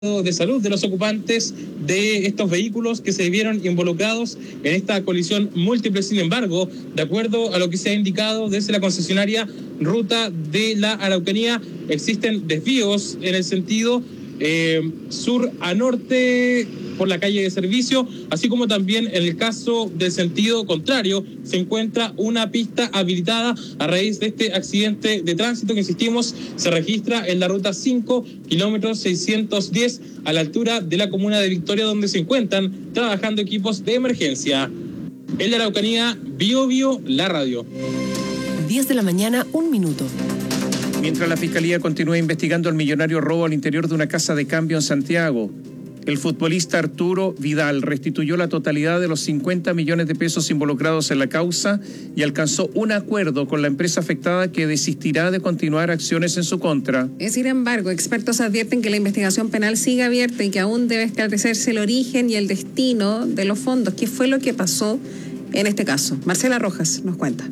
de salud de los ocupantes de estos vehículos que se vieron involucrados en esta colisión múltiple. Sin embargo, de acuerdo a lo que se ha indicado desde la concesionaria Ruta de la Araucanía, existen desvíos en el sentido sur a norte por la calle de servicio, así como también en el caso del sentido contrario se encuentra una pista habilitada a raíz de este accidente de tránsito que, insistimos, se registra en la ruta 5, kilómetro 610, a la altura de la comuna de Victoria, donde se encuentran trabajando equipos de emergencia. En la Araucanía, Bio, la radio. 10 de la mañana, 1 minuto. Mientras la Fiscalía continúa investigando el millonario robo al interior de una casa de cambio en Santiago, el futbolista Arturo Vidal restituyó la totalidad de los 50 millones de pesos involucrados en la causa y alcanzó un acuerdo con la empresa afectada que desistirá de continuar acciones en su contra. Sin embargo, expertos advierten que la investigación penal sigue abierta y que aún debe esclarecerse el origen y el destino de los fondos. ¿Qué fue lo que pasó en este caso? Marcela Rojas nos cuenta.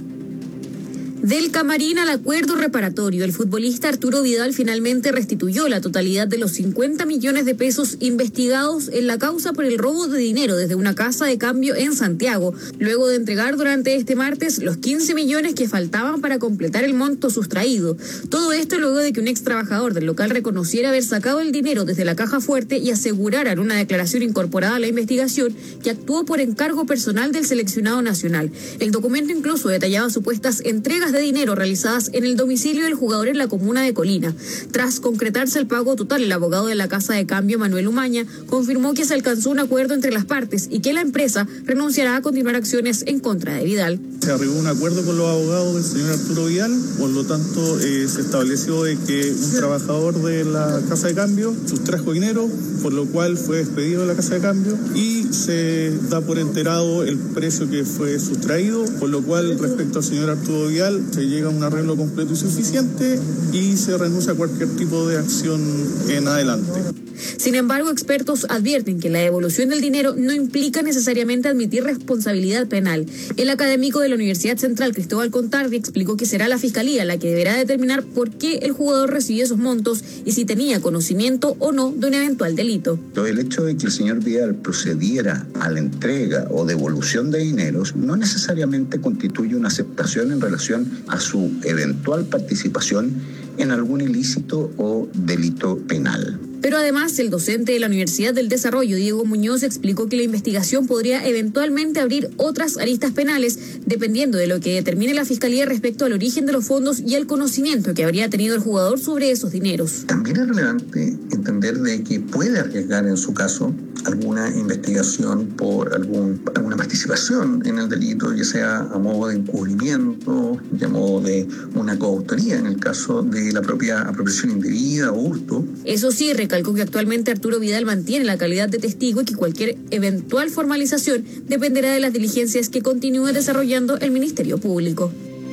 Del camarín al acuerdo reparatorio, el futbolista Arturo Vidal finalmente restituyó la totalidad de los 50 millones de pesos investigados en la causa por el robo de dinero desde una casa de cambio en Santiago, luego de entregar durante este martes los 15 millones que faltaban para completar el monto sustraído. Todo esto luego de que un ex trabajador del local reconociera haber sacado el dinero desde la caja fuerte y asegurara en una declaración incorporada a la investigación que actuó por encargo personal del seleccionado nacional. El documento incluso detallaba supuestas entregas de dinero realizadas en el domicilio del jugador en la comuna de Colina. Tras concretarse el pago total, el abogado de la casa de cambio, Manuel Umaña, confirmó que se alcanzó un acuerdo entre las partes y que la empresa renunciará a continuar acciones en contra de Vidal. Se arribó a un acuerdo con los abogados del señor Arturo Vidal, por lo tanto se estableció de que un trabajador de la casa de cambio sustrajo dinero, por lo cual fue despedido de la casa de cambio y se da por enterado el precio que fue sustraído, por lo cual respecto al señor Arturo Vidal se llega a un arreglo completo y suficiente y se renuncia a cualquier tipo de acción en adelante. Sin embargo, expertos advierten que la devolución del dinero no implica necesariamente admitir responsabilidad penal. El académico de la Universidad Central, Cristóbal Contardi, explicó que será la Fiscalía la que deberá determinar por qué el jugador recibió esos montos y si tenía conocimiento o no de un eventual delito. El hecho de que el señor Vidal procediera a la entrega o devolución de dineros no necesariamente constituye una aceptación en relación a su eventual participación en algún ilícito o delito penal. Pero además, el docente de la Universidad del Desarrollo, Diego Muñoz, explicó que la investigación podría eventualmente abrir otras aristas penales, dependiendo de lo que determine la Fiscalía respecto al origen de los fondos y el conocimiento que habría tenido el jugador sobre esos dineros. También es relevante entender de que puede arriesgar en su caso alguna investigación por alguna participación en el delito, ya sea a modo de encubrimiento, a modo de una coautoría en el caso de la propia apropiación indebida o hurto. Eso sí, recalcó que actualmente Arturo Vidal mantiene la calidad de testigo y que cualquier eventual formalización dependerá de las diligencias que continúe desarrollando el Ministerio Público.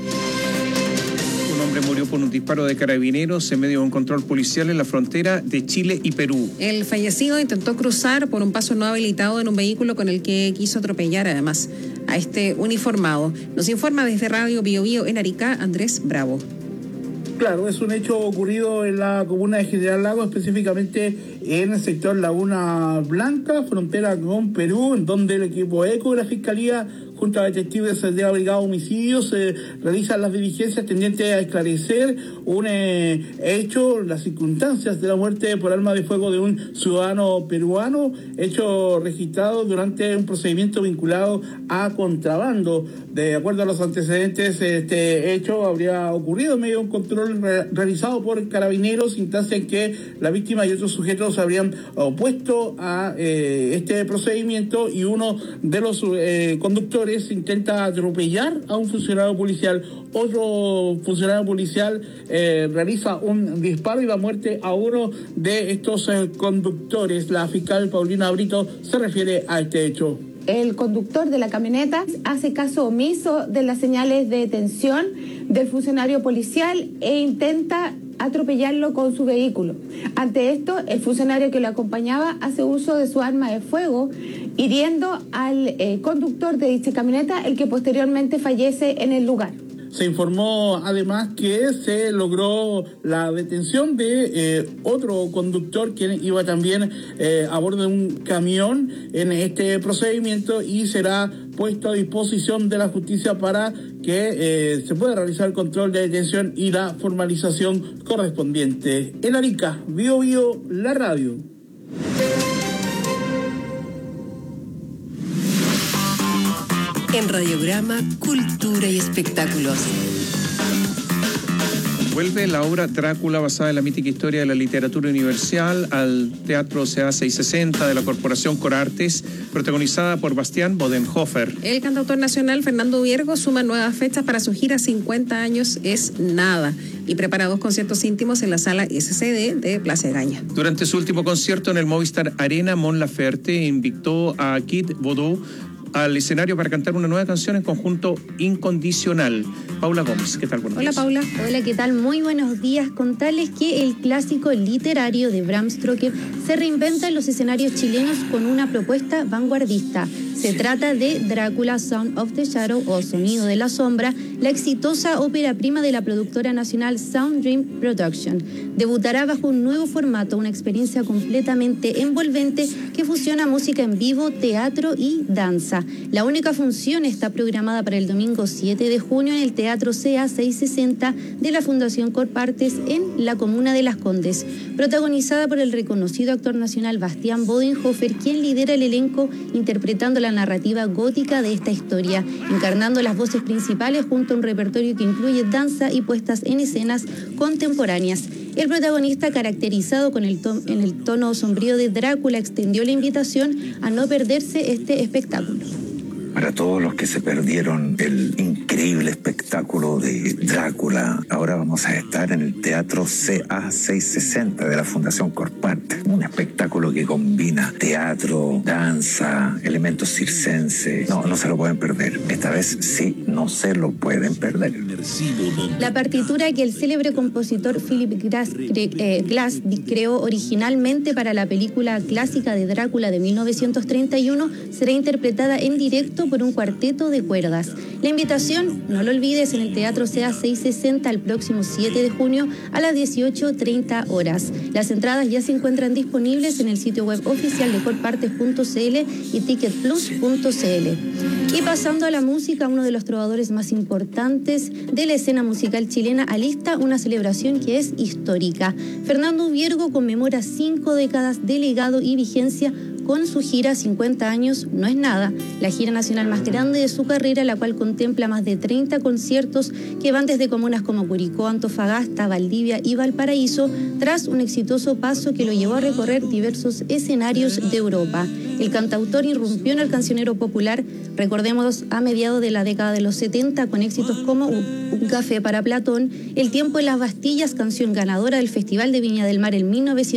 Un hombre murió por un disparo de carabineros en medio de un control policial en la frontera de Chile y Perú. El fallecido intentó cruzar por un paso no habilitado en un vehículo con el que quiso atropellar además a este uniformado. Nos informa desde Radio Bio en Arica, Andrés Bravo. Claro, es un hecho ocurrido en la comuna de General Lago, específicamente en el sector Laguna Blanca, frontera con Perú, en donde el equipo ECO de la Fiscalía, junto a detectives de la Brigada de Homicidios, realizan las diligencias tendientes a esclarecer un hecho, las circunstancias de la muerte por arma de fuego de un ciudadano peruano, hecho registrado durante un procedimiento vinculado a contrabando. De acuerdo a los antecedentes, este hecho habría ocurrido en medio de un control realizado por carabineros, instancia en que la víctima y otros sujetos se habrían opuesto a este procedimiento y uno de los conductores intenta atropellar a un funcionario policial. Otro funcionario policial realiza un disparo y da muerte a uno de estos conductores. La fiscal Paulina Brito se refiere a este hecho. El conductor de la camioneta hace caso omiso de las señales de detención del funcionario policial e intenta atropellarlo con su vehículo. Ante esto, el funcionario que lo acompañaba hace uso de su arma de fuego, hiriendo al conductor de dicha camioneta, el que posteriormente fallece en el lugar. Se informó además que se logró la detención de otro conductor quien iba también a bordo de un camión en este procedimiento y será puesto a disposición de la justicia para que se pueda realizar el control de detención y la formalización correspondiente. En Arica, Bio Bio, la radio. En Radiograma, Cultura y Espectáculos. Vuelve la obra Drácula, basada en la mítica historia de la literatura universal, al Teatro CA 660 de la Corporación Corartes, protagonizada por Bastián Bodenhofer. El cantautor nacional Fernando Viergo suma nuevas fechas para su gira 50 años es nada y prepara 2 conciertos íntimos en la sala SCD de Plaza Egaña. Durante su último concierto en el Movistar Arena, Mon Laferte invitó a Kid Voodoo al escenario para cantar una nueva canción en conjunto Incondicional. Paula Gómez, ¿qué tal? Buenos días. Hola, Paula. Hola, ¿qué tal? Muy buenos días. Contarles que el clásico literario de Bram Stoker se reinventa en los escenarios chilenos con una propuesta vanguardista. Se trata de Drácula, Sound of the Shadow o Sonido de la Sombra, la exitosa ópera prima de la productora nacional Sound Dream Production. Debutará bajo un nuevo formato, una experiencia completamente envolvente que fusiona música en vivo, teatro y danza. La única función está programada para el domingo 7 de junio en el Teatro CA 660 de la Fundación Corpartes en la comuna de Las Condes, protagonizada por el reconocido actor nacional Bastián Bodenhofer, quien lidera el elenco interpretando la narrativa gótica de esta historia, encarnando las voces principales junto a un repertorio que incluye danza y puestas en escenas contemporáneas. El protagonista, caracterizado con en el tono sombrío de Drácula, extendió la invitación a no perderse este espectáculo. Para todos los que se perdieron el increíble espectáculo de Drácula, ahora vamos a estar en el Teatro CA 660 de la Fundación Corparte. Un espectáculo que combina teatro, danza, elementos circenses. No se lo pueden perder. Esta vez sí, no se lo pueden perder. La partitura que el célebre compositor Philip Glass creó originalmente para la película clásica de Drácula de 1931 será interpretada en directo por un cuarteto de cuerdas. La invitación, no lo olvides, en el Teatro CA 660 el próximo 7 de junio a las 18:30 horas. Las entradas ya se encuentran disponibles en el sitio web oficial de corpartes.cl y ticketplus.cl. Y pasando a la música, uno de los trovadores más importantes de la escena musical chilena alista una celebración que es histórica. Fernando Viergo conmemora 5 décadas de legado y vigencia con su gira 50 años no es nada, la gira nacional más grande de su carrera, la cual contempla más de 30 conciertos que van desde comunas como Curicó, Antofagasta, Valdivia y Valparaíso, tras un exitoso paso que lo llevó a recorrer diversos escenarios de Europa. El cantautor irrumpió en el cancionero popular, recordemos, a mediados de la década de los 70, con éxitos como Un café para Platón, El tiempo en las Bastillas, canción ganadora del Festival de Viña del Mar en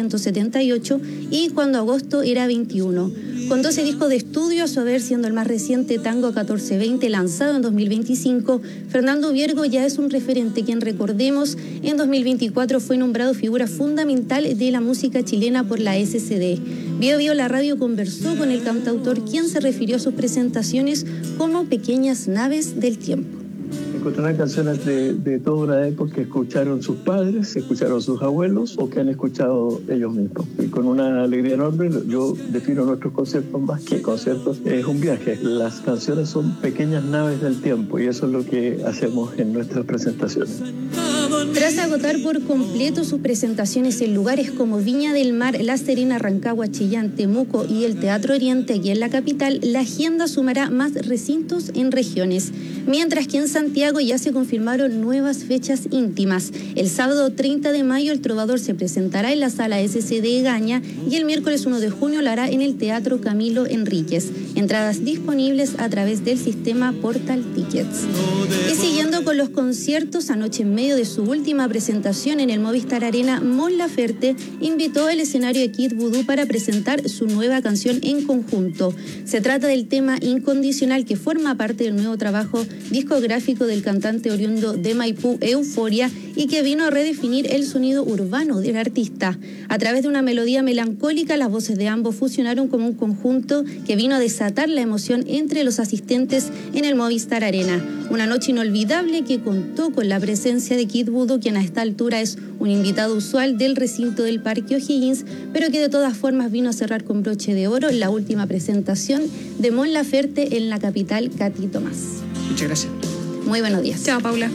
1978, y Cuando agosto era 21. Con 12 discos de estudio, a su haber siendo el más reciente Tango 1420 lanzado en 2025, Fernando Viergo ya es un referente quien, recordemos, en 2024 fue nombrado figura fundamental de la música chilena por la SCD. Bio Bio la radio conversó con el cantautor, quien se refirió a sus presentaciones como pequeñas naves del tiempo. Encontrarán canciones de toda una época que escucharon sus padres, que escucharon sus abuelos o que han escuchado ellos mismos. Y con una alegría enorme, yo defino nuestros conciertos más que conciertos, es un viaje. Las canciones son pequeñas naves del tiempo y eso es lo que hacemos en nuestras presentaciones. Tras agotar por completo sus presentaciones en lugares como Viña del Mar, La Serena, Rancagua, Chillán, Temuco y el Teatro Oriente aquí en la capital, la agenda sumará más recintos en regiones. Mientras que en Santiago ya se confirmaron nuevas fechas íntimas. El sábado 30 de mayo el trovador se presentará en la sala SCD Egaña y el miércoles 1 de junio lo hará en el Teatro Camilo Enríquez. Entradas disponibles a través del sistema Portal Tickets. Y siguiendo con los conciertos, anoche en medio de su última última presentación en el Movistar Arena, Mon Laferte invitó al escenario de Kid Voodoo para presentar su nueva canción en conjunto. Se trata del tema Incondicional, que forma parte del nuevo trabajo discográfico del cantante oriundo de Maipú, Euforia, y que vino a redefinir el sonido urbano del artista. A través de una melodía melancólica, las voces de ambos fusionaron como un conjunto que vino a desatar la emoción entre los asistentes en el Movistar Arena. Una noche inolvidable que contó con la presencia de Kid Voodoo, quien a esta altura es un invitado usual del recinto del Parque O'Higgins, pero que de todas formas vino a cerrar con broche de oro la última presentación de Mon Laferte en la capital, Katy Tomás. Muchas gracias. Muy buenos días. Chao, Paula.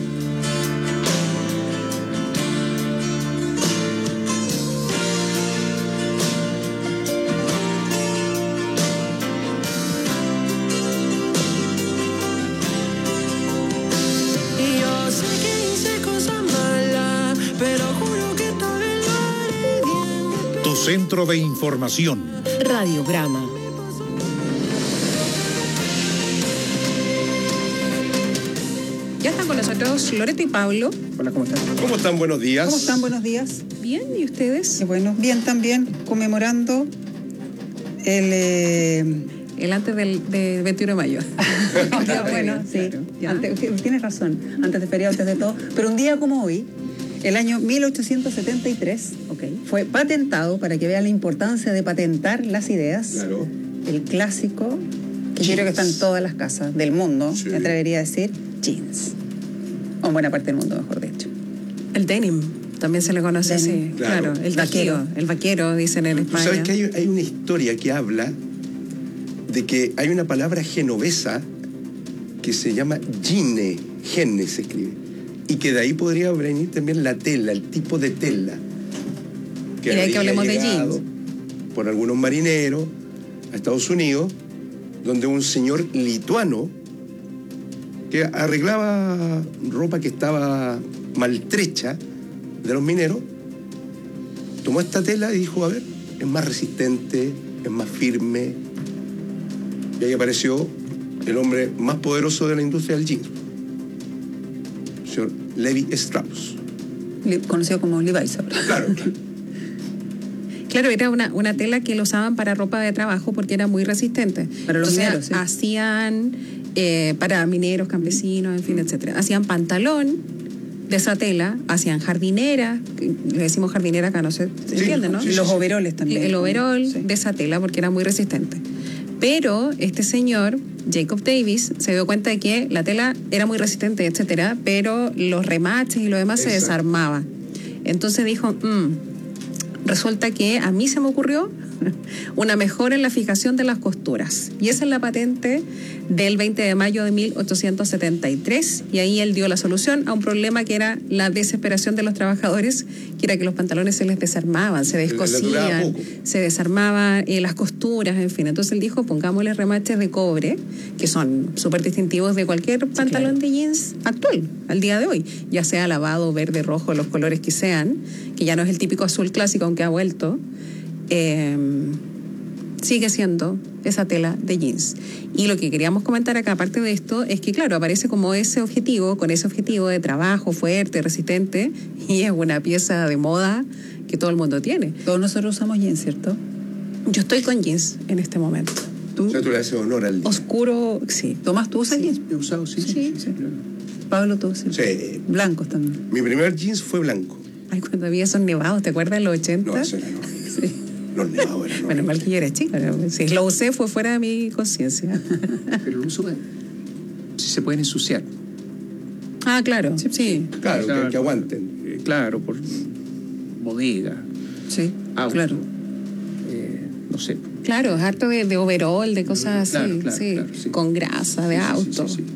Centro de Información. Radiograma. Ya están con nosotros Loreto y Pablo. Hola, ¿cómo están? ¿Cómo están? Buenos días. ¿Cómo están? Buenos días. Bien, ¿y ustedes? Qué bueno. Bien también, conmemorando el antes del 21 de mayo. Bueno, sí. Claro, tienes razón. Antes de feriado, antes de todo. Pero un día como hoy, el año 1873, fue patentado, para que vean la importancia de patentar las ideas, claro, el clásico, que yo creo que está en todas las casas del mundo, sí, me atrevería a decir, jeans. O en buena parte del mundo, mejor dicho. El denim, también se le conoce así. Claro, el vaquero, dicen en España. ¿Sabes que hay una historia que habla de que hay una palabra genovesa que se llama gine se escribe, y que de ahí podría venir también la tela, el tipo de tela que y de ahí que hablemos de jeans por algunos marineros a Estados Unidos, donde un señor lituano que arreglaba ropa que estaba maltrecha de los mineros tomó esta tela y dijo, a ver, es más resistente, es más firme, y ahí apareció el hombre más poderoso de la industria del jeans, el señor Levi Strauss, conocido como Levi's. Claro. Claro, era una tela que lo usaban para ropa de trabajo porque era muy resistente. Para los mineros, sí. Hacían para mineros, campesinos, en fin, etcétera. Hacían pantalón de esa tela, hacían jardinera, le decimos jardinera acá, no sé, ¿se entiende, no? Sí, los overoles también. El overol de esa tela porque era muy resistente. Pero este señor, Jacob Davis, se dio cuenta de que la tela era muy resistente, etcétera, pero los remaches y lo demás se desarmaba. Entonces dijo, resulta que a mí se me ocurrió una mejora en la fijación de las costuras. Y esa es la patente del 20 de mayo de 1873. Y ahí él dio la solución a un problema que era la desesperación de los trabajadores, que era que los pantalones se les desarmaban, se descosían, se desarmaban las costuras, en fin. Entonces él dijo, pongámosle remaches de cobre, que son súper distintivos de cualquier pantalón de jeans actual, al día de hoy, ya sea lavado, verde, rojo, los colores que sean, que ya no es el típico azul clásico, aunque ha vuelto. Sigue siendo esa tela de jeans. Y lo que queríamos comentar acá, aparte de esto, es que claro, aparece como ese objetivo, con ese objetivo de trabajo fuerte, resistente, y es una pieza de moda que todo el mundo tiene. Todos nosotros usamos jeans, ¿cierto? Yo estoy con jeans en este momento. ¿Tú? O sea, tú le haces honor al día. Oscuro, sí. Tomás, ¿tú usas jeans? He usado, sí. Pablo, ¿tú usas? Sí. Blancos también. Mi primer jeans fue blanco. Ay, cuando había esos nevados, ¿te acuerdas de los 80? No, eso era no. Sí. Los nevados eran. Bueno, mal que yo era chica, pero si lo usé fue fuera de mi conciencia. Pero el uso, si se pueden ensuciar. Ah, claro, sí. Claro, que aguanten. Claro, por bodega. Sí, auto, claro. No sé. Claro, es harto de overall, de cosas así, claro, sí. Con grasa, de auto. Sí.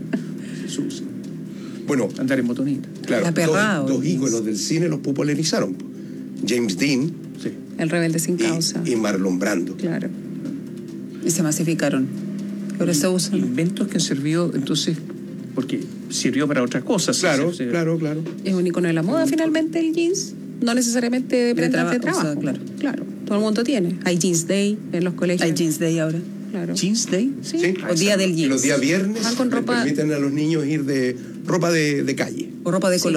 Bueno, andar en motoneta. Claro, dos íconos del cine los popularizaron. James Dean, El rebelde sin causa. Y Marlon Brando. Claro. Y se masificaron. Pero se usan. Inventos que han servido, entonces, porque sirvió para otras cosas. Claro. Es un icono de la moda, finalmente, el jeans. No necesariamente de prendas de trabajo. Claro. Todo el mundo tiene. Hay Jeans Day en los colegios. Hay Jeans Day ahora. Claro. ¿Jeans Day? Sí. O Día del Jeans. Los días viernes con ropa... permiten a los niños ir de ropa de calle. O ropa de color.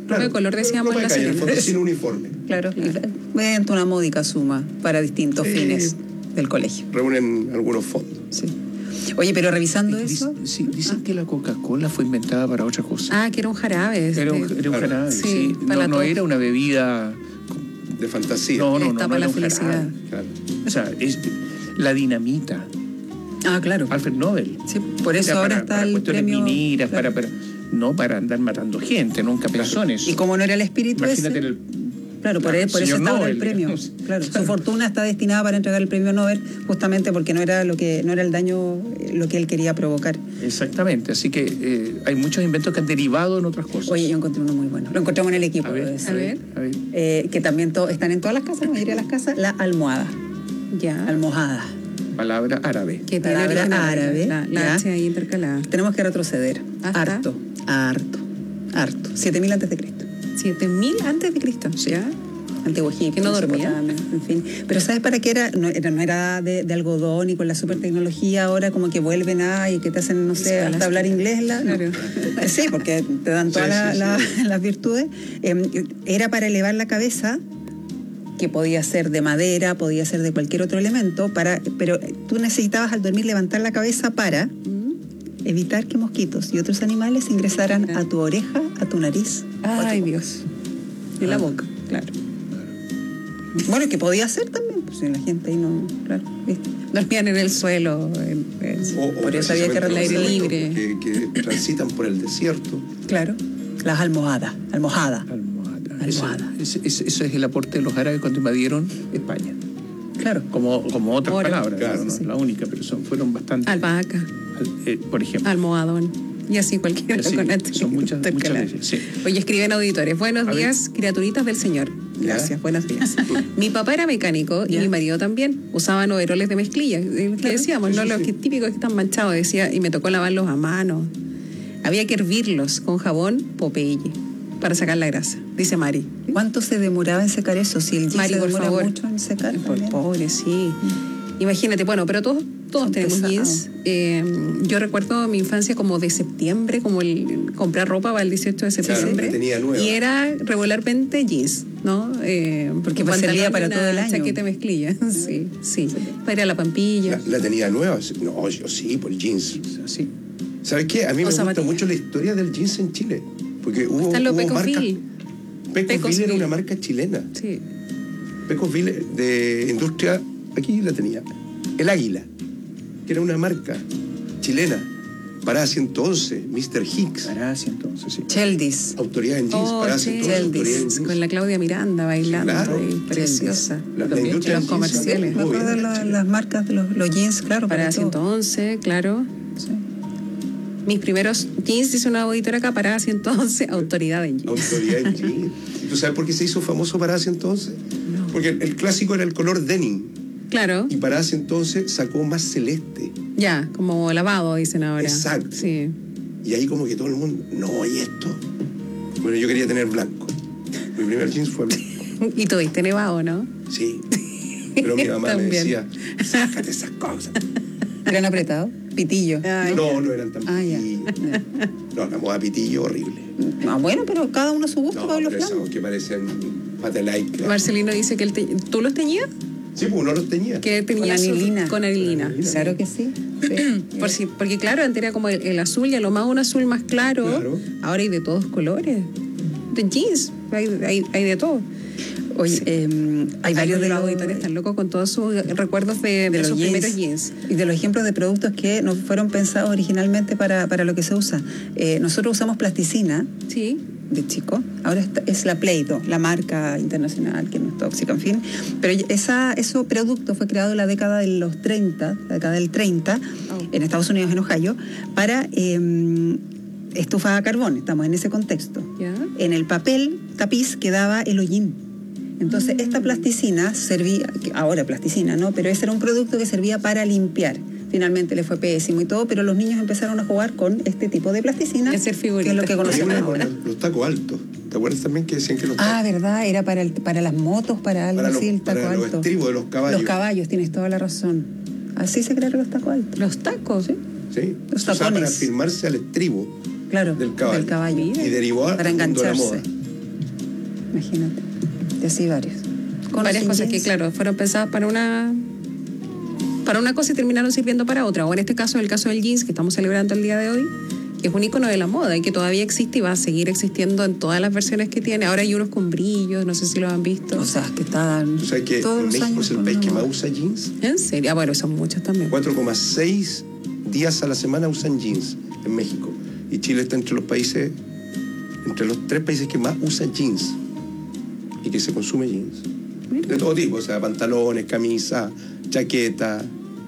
Ropa de color decíamos en la en el Serena. fondo sin uniforme. Claro, mediante una módica suma para distintos fines del colegio. Reúnen algunos fondos. Sí. Oye, pero revisando eso... Dicen que la Coca-Cola fue inventada para otra cosa. Ah, que era un jarabe. Era un jarabe, sí. para No era una bebida... De fantasía. No para era la un felicidad. Claro. O sea, es la dinamita. Ah, claro. Alfred Nobel. Sí, por eso Era ahora para está el cuestiones premio... mineras, claro. no para andar matando gente, nunca pensó en eso. Y como no era el espíritu Imagínate ese... Claro, por eso está ahora Nobel, el premio. digamos. Claro, su fortuna está destinada para entregar el premio Nobel justamente porque no era el daño lo que él quería provocar. Exactamente, así que hay muchos inventos que han derivado en otras cosas. Oye, yo encontré uno muy bueno. Lo encontramos en el equipo. A ver. Que también están en todas las casas, la mayoría de las casas, la almohada. Ya. Almohada. Palabra árabe. Que tiene Palabra origen árabe. La H ahí intercalada. Tenemos que retroceder. ¿Hasta? Harto. 7000 antes de Cristo. 7000 antes de Cristo. Sí. ¿Ya? Antiguo Egipto, que no dormía, en fin. Pero ¿sabes para qué era? No era de algodón y con la super tecnología ahora como que vuelven y que te hacen, no sé, hasta hablar inglés. Claro. Sí, porque te dan todas las virtudes. Era para elevar la cabeza, que podía ser de madera, podía ser de cualquier otro elemento, pero tú necesitabas al dormir levantar la cabeza para evitar que mosquitos y otros animales ingresaran a tu oreja, a tu nariz. Ay, Dios. Y la boca, claro. Bueno, que podía ser también, pues la gente ahí no, claro, ¿viste? Dormían en el suelo, por eso había que al aire libre. Que transitan por el desierto. Claro, las almohadas. Ese es el aporte de los árabes cuando invadieron España. Claro. Como otras palabras, claro, no es la única, pero fueron bastante. Albahaca. Por ejemplo. Almohadón. Y así cualquiera con H. Son muchas veces, sí. Oye, escriben auditores. Buenos días, criaturitas del Señor. Gracias, buenos días. Mi papá era mecánico y mi marido también. Usaban overoles de mezclilla. Que decíamos, ¿no? Los típicos que están manchados, decía, y me tocó lavarlos a mano. Había que hervirlos con jabón Popeye para sacar la grasa, dice Mari. ¿Cuánto se demoraba en secar eso? Si el jeans Mari, se por demora favor. mucho en secar. Pobre, sí. Imagínate, bueno, pero todos tenemos jeans. Yo recuerdo mi infancia como de septiembre, como el comprar ropa para el 18 de septiembre. Claro, y era regularmente jeans, ¿no? Porque servía para todo el año. Chaqueta mezclilla, sí. Para ir a la Pampilla. ¿La tenía nueva? No, yo sí, por jeans. Sí. ¿Sabes qué? A mí me gusta mucho la historia del jeans en Chile. Porque hubo marcas. Pecosville era una marca chilena. Sí. Pecosville de industria, aquí la tenía. El Águila, que era una marca chilena. Parada 111, Mr. Hicks. Parada 111, sí. Cheldis. Autoridad en jeans, Parada 111. Cheldis, con la Claudia Miranda bailando, ahí, preciosa. La industria los comerciales. Me acuerdo de las marcas de los jeans, claro. Parada 111, claro. Sí. Mis primeros jeans, dice una auditora acá, Parada 111, Autoridad en jeans. Autoridad en jeans. ¿Tú sabes por qué se hizo famoso Parada 111? No. Porque el clásico era el color denim. Claro. Y Parada 111 sacó más celeste. Ya, como lavado, dicen ahora. Exacto. Sí. Y ahí como que todo el mundo, no, ¿y esto? Bueno, yo quería tener blanco. Mi primer jeans fue blanco. Y tuviste nevado, ¿no? Sí. Pero mi mamá me También. decía, sácate esas cosas. ¿Eran apretados? Pitillo. No eran tan pitillo. No, la moda pitillo horrible. Bueno, pero cada uno a su gusto, No, Pablo pero Flan. esos que parecen patelaica. Marcelino dice que ¿tú los tenías? Sí, pues uno los tenía. Que tenía Con anilina. Con anilina. Claro que sí. Porque claro, antes era como el azul y a lo más un azul más claro. Ahora hay de todos colores. De jeans, hay de todo. Oye, hay varios de los los auditores están locos con todos sus recuerdos de los sus jeans, primeros jeans. y de los ejemplos de productos que no fueron pensados originalmente para lo que se usa. Nosotros usamos plasticina. Sí. De chico. Ahora es la Play-Doh, la marca internacional que no es tóxica, en fin. Pero ese producto fue creado en la década de los 30, la década del 30, en Estados Unidos, en Ohio, para estufa a carbón. Estamos en ese contexto. ¿Ya? En el papel tapiz quedaba el hollín. Entonces, esta plasticina servía, ahora plasticina, ¿no? Pero ese era un producto que servía para limpiar. Finalmente le fue pésimo y todo, pero los niños empezaron a jugar con este tipo de plasticina, hacer figuritas, que es lo que conocemos ahora. Los tacos altos. ¿Te acuerdas también que decían que los tacos? ¿Verdad? Era para las motos, para algo así, el taco para alto. los estribos de los caballos. Los caballos, tienes toda la razón. Así se crearon los tacos altos. ¿Los tacos? Sí. Los se usaban tacones. para firmarse al estribo del caballo. Del caballo. Y derivó para al mundo de la engancharse. moda. Imagínate. Y así varios. Con varias cosas que, claro, fueron pensadas para una cosa y terminaron sirviendo para otra. O en este caso, el caso del jeans que estamos celebrando el día de hoy, que es un icono de la moda y que todavía existe y va a seguir existiendo en todas las versiones que tiene. Ahora hay unos con brillos, no sé si lo han visto. O sea, que están. O sea, que México es el país que más usa jeans. ¿En serio? Ah, bueno, son muchos también. 4,6 días a la semana usan jeans en México. Y Chile está entre los 3 países que más usan jeans y que se consume jeans. Mira. De todo tipo, o sea, pantalones, camisas, chaqueta,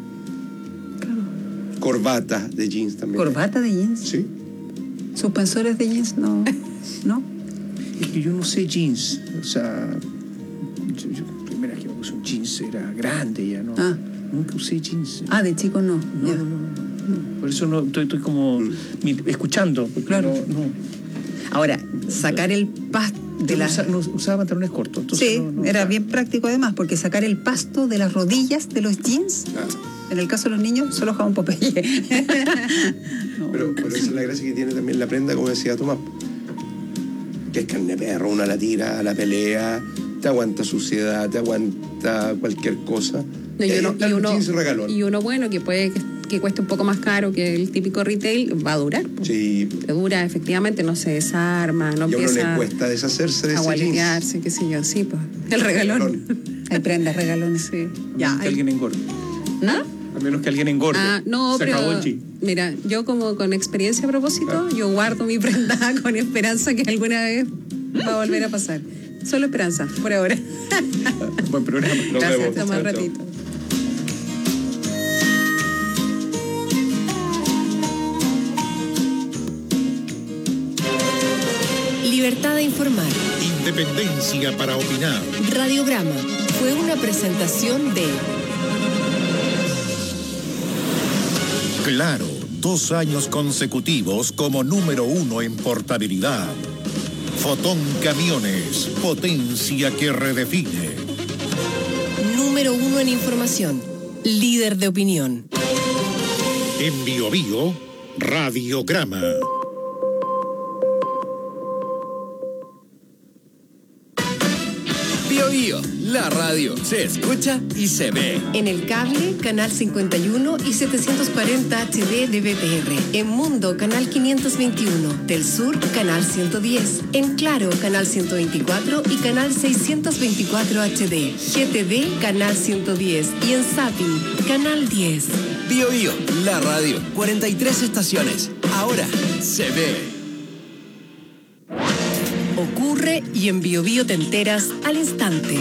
corbata de jeans también. ¿Corbata de jeans? Sí. ¿Suspensores de jeans? No. ¿No? Es que yo no sé jeans. O sea, yo la primera vez que me puse un jeans era grande ya, ¿no? Nunca usé jeans. De chico no. No. Por eso no estoy como escuchando. Claro. No. Ahora, sacar el pasto de usaba pantalones cortos. Sí, era bien práctico además, porque sacar el pasto de las rodillas de los jeans, en el caso de los niños, solo jabón Popeye. Pero esa es la gracia que tiene también la prenda, como decía Tomás, que es carne de perro, una la tira a la pelea, te aguanta suciedad, te aguanta cualquier cosa. Y uno bueno que puede que cueste un poco más caro que el típico retail, va a durar. Sí. Te dura, efectivamente, no se desarma, no empieza... Y a uno le cuesta deshacerse de ese jeans. Qué sé yo, sí, pues. El regalón. Hay prendas regalones. Sí. Ya, que alguien engorde. ¿No? A menos que alguien engorde. No, se acabó el jean. Mira, yo como con experiencia a propósito, yo guardo mi prenda con esperanza que alguna vez va a volver a pasar. Solo esperanza, por ahora. Buen programa. Gracias, hasta más ratito. Libertad de informar. Independencia para opinar. Radiograma fue una presentación de... Claro, 2 años consecutivos como número 1 en portabilidad. Fotón Camiones, potencia que redefine. Número 1 en información, líder de opinión. En Biobío, Radiograma. Biobío, la radio se escucha y se ve. En el cable, canal 51 y 740 HD de BTR. En Mundo, canal 521. Del Sur, canal 110. En Claro, canal 124 y canal 624 HD. GTV, canal 110. Y en Zapping, canal 10. Biobío, la radio. 43 estaciones. Ahora se ve. Ocurre y en Biobío te enteras al instante.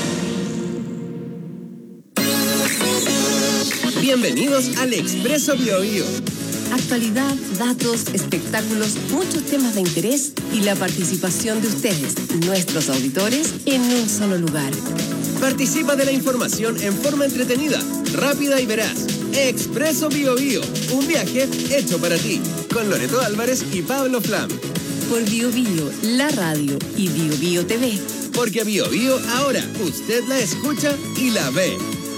Bienvenidos al Expreso Biobío. Actualidad, datos, espectáculos, muchos temas de interés y la participación de ustedes, nuestros auditores, en un solo lugar. Participa de la información en forma entretenida, rápida y veraz. Expreso Biobío, un viaje hecho para ti, con Loreto Álvarez y Pablo Flam. Por Biobío, la radio y Biobío TV. Porque Biobío ahora usted la escucha y la ve.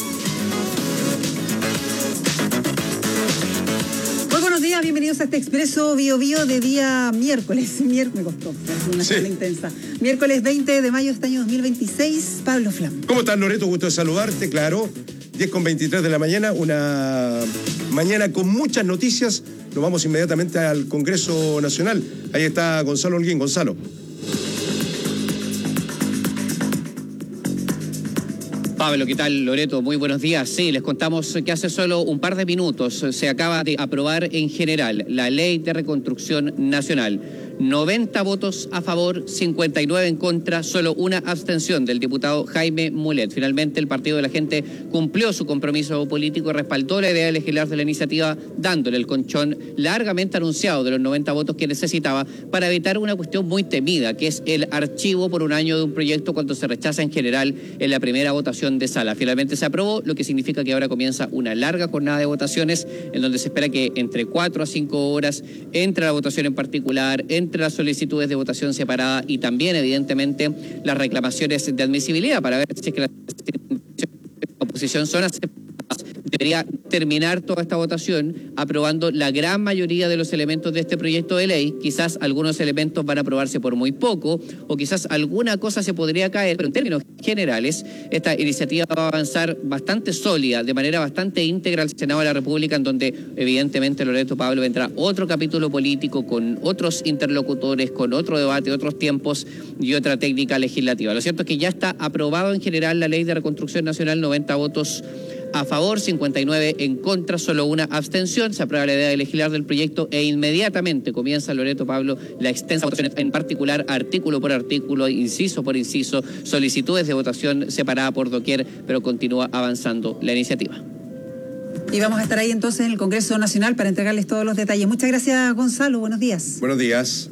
Muy buenos días, bienvenidos a este Expreso Biobío de día miércoles. Me costó, es una charla intensa. Miércoles 20 de mayo de este año 2026, Pablo Flam. ¿Cómo estás, Loreto? Gusto de saludarte, claro. 10:23 de la mañana, una mañana con muchas noticias. Nos vamos inmediatamente al Congreso Nacional. Ahí está Gonzalo Holguín. Gonzalo. Pablo, ¿qué tal, Loreto? Muy buenos días. Sí, les contamos que hace solo un par de minutos se acaba de aprobar en general la Ley de Reconstrucción Nacional. 90 votos a favor, 59 en contra, solo una abstención del diputado Jaime Mulet. Finalmente, el Partido de la Gente cumplió su compromiso político y respaldó la idea de legislar de la iniciativa, dándole el colchón largamente anunciado de los 90 votos que necesitaba para evitar una cuestión muy temida, que es el archivo por un año de un proyecto cuando se rechaza en general en la primera votación de sala. Finalmente se aprobó, lo que significa que ahora comienza una larga jornada de votaciones en donde se espera que entre 4 a 5 horas entre la votación en particular, entre las solicitudes de votación separada y también, evidentemente, las reclamaciones de admisibilidad para ver si es que la oposición son aceptadas. Debería terminar toda esta votación aprobando la gran mayoría de los elementos de este proyecto de ley. Quizás algunos elementos van a aprobarse por muy poco, o quizás alguna cosa se podría caer, pero en términos generales, esta iniciativa va a avanzar bastante sólida, de manera bastante íntegra al Senado de la República, en donde evidentemente, Loreto, Pablo, vendrá otro capítulo político con otros interlocutores, con otro debate, otros tiempos y otra técnica legislativa. Lo cierto es que ya está aprobado en general la Ley de Reconstrucción Nacional, 90 votos a favor, 59 en contra, solo una abstención. Se aprueba la idea de legislar del proyecto e inmediatamente comienza, Loreto, Pablo, la extensa votación, en particular artículo por artículo, inciso por inciso, solicitudes de votación separada por doquier, pero continúa avanzando la iniciativa. Y vamos a estar ahí entonces en el Congreso Nacional para entregarles todos los detalles. Muchas gracias, Gonzalo. Buenos días. Buenos días.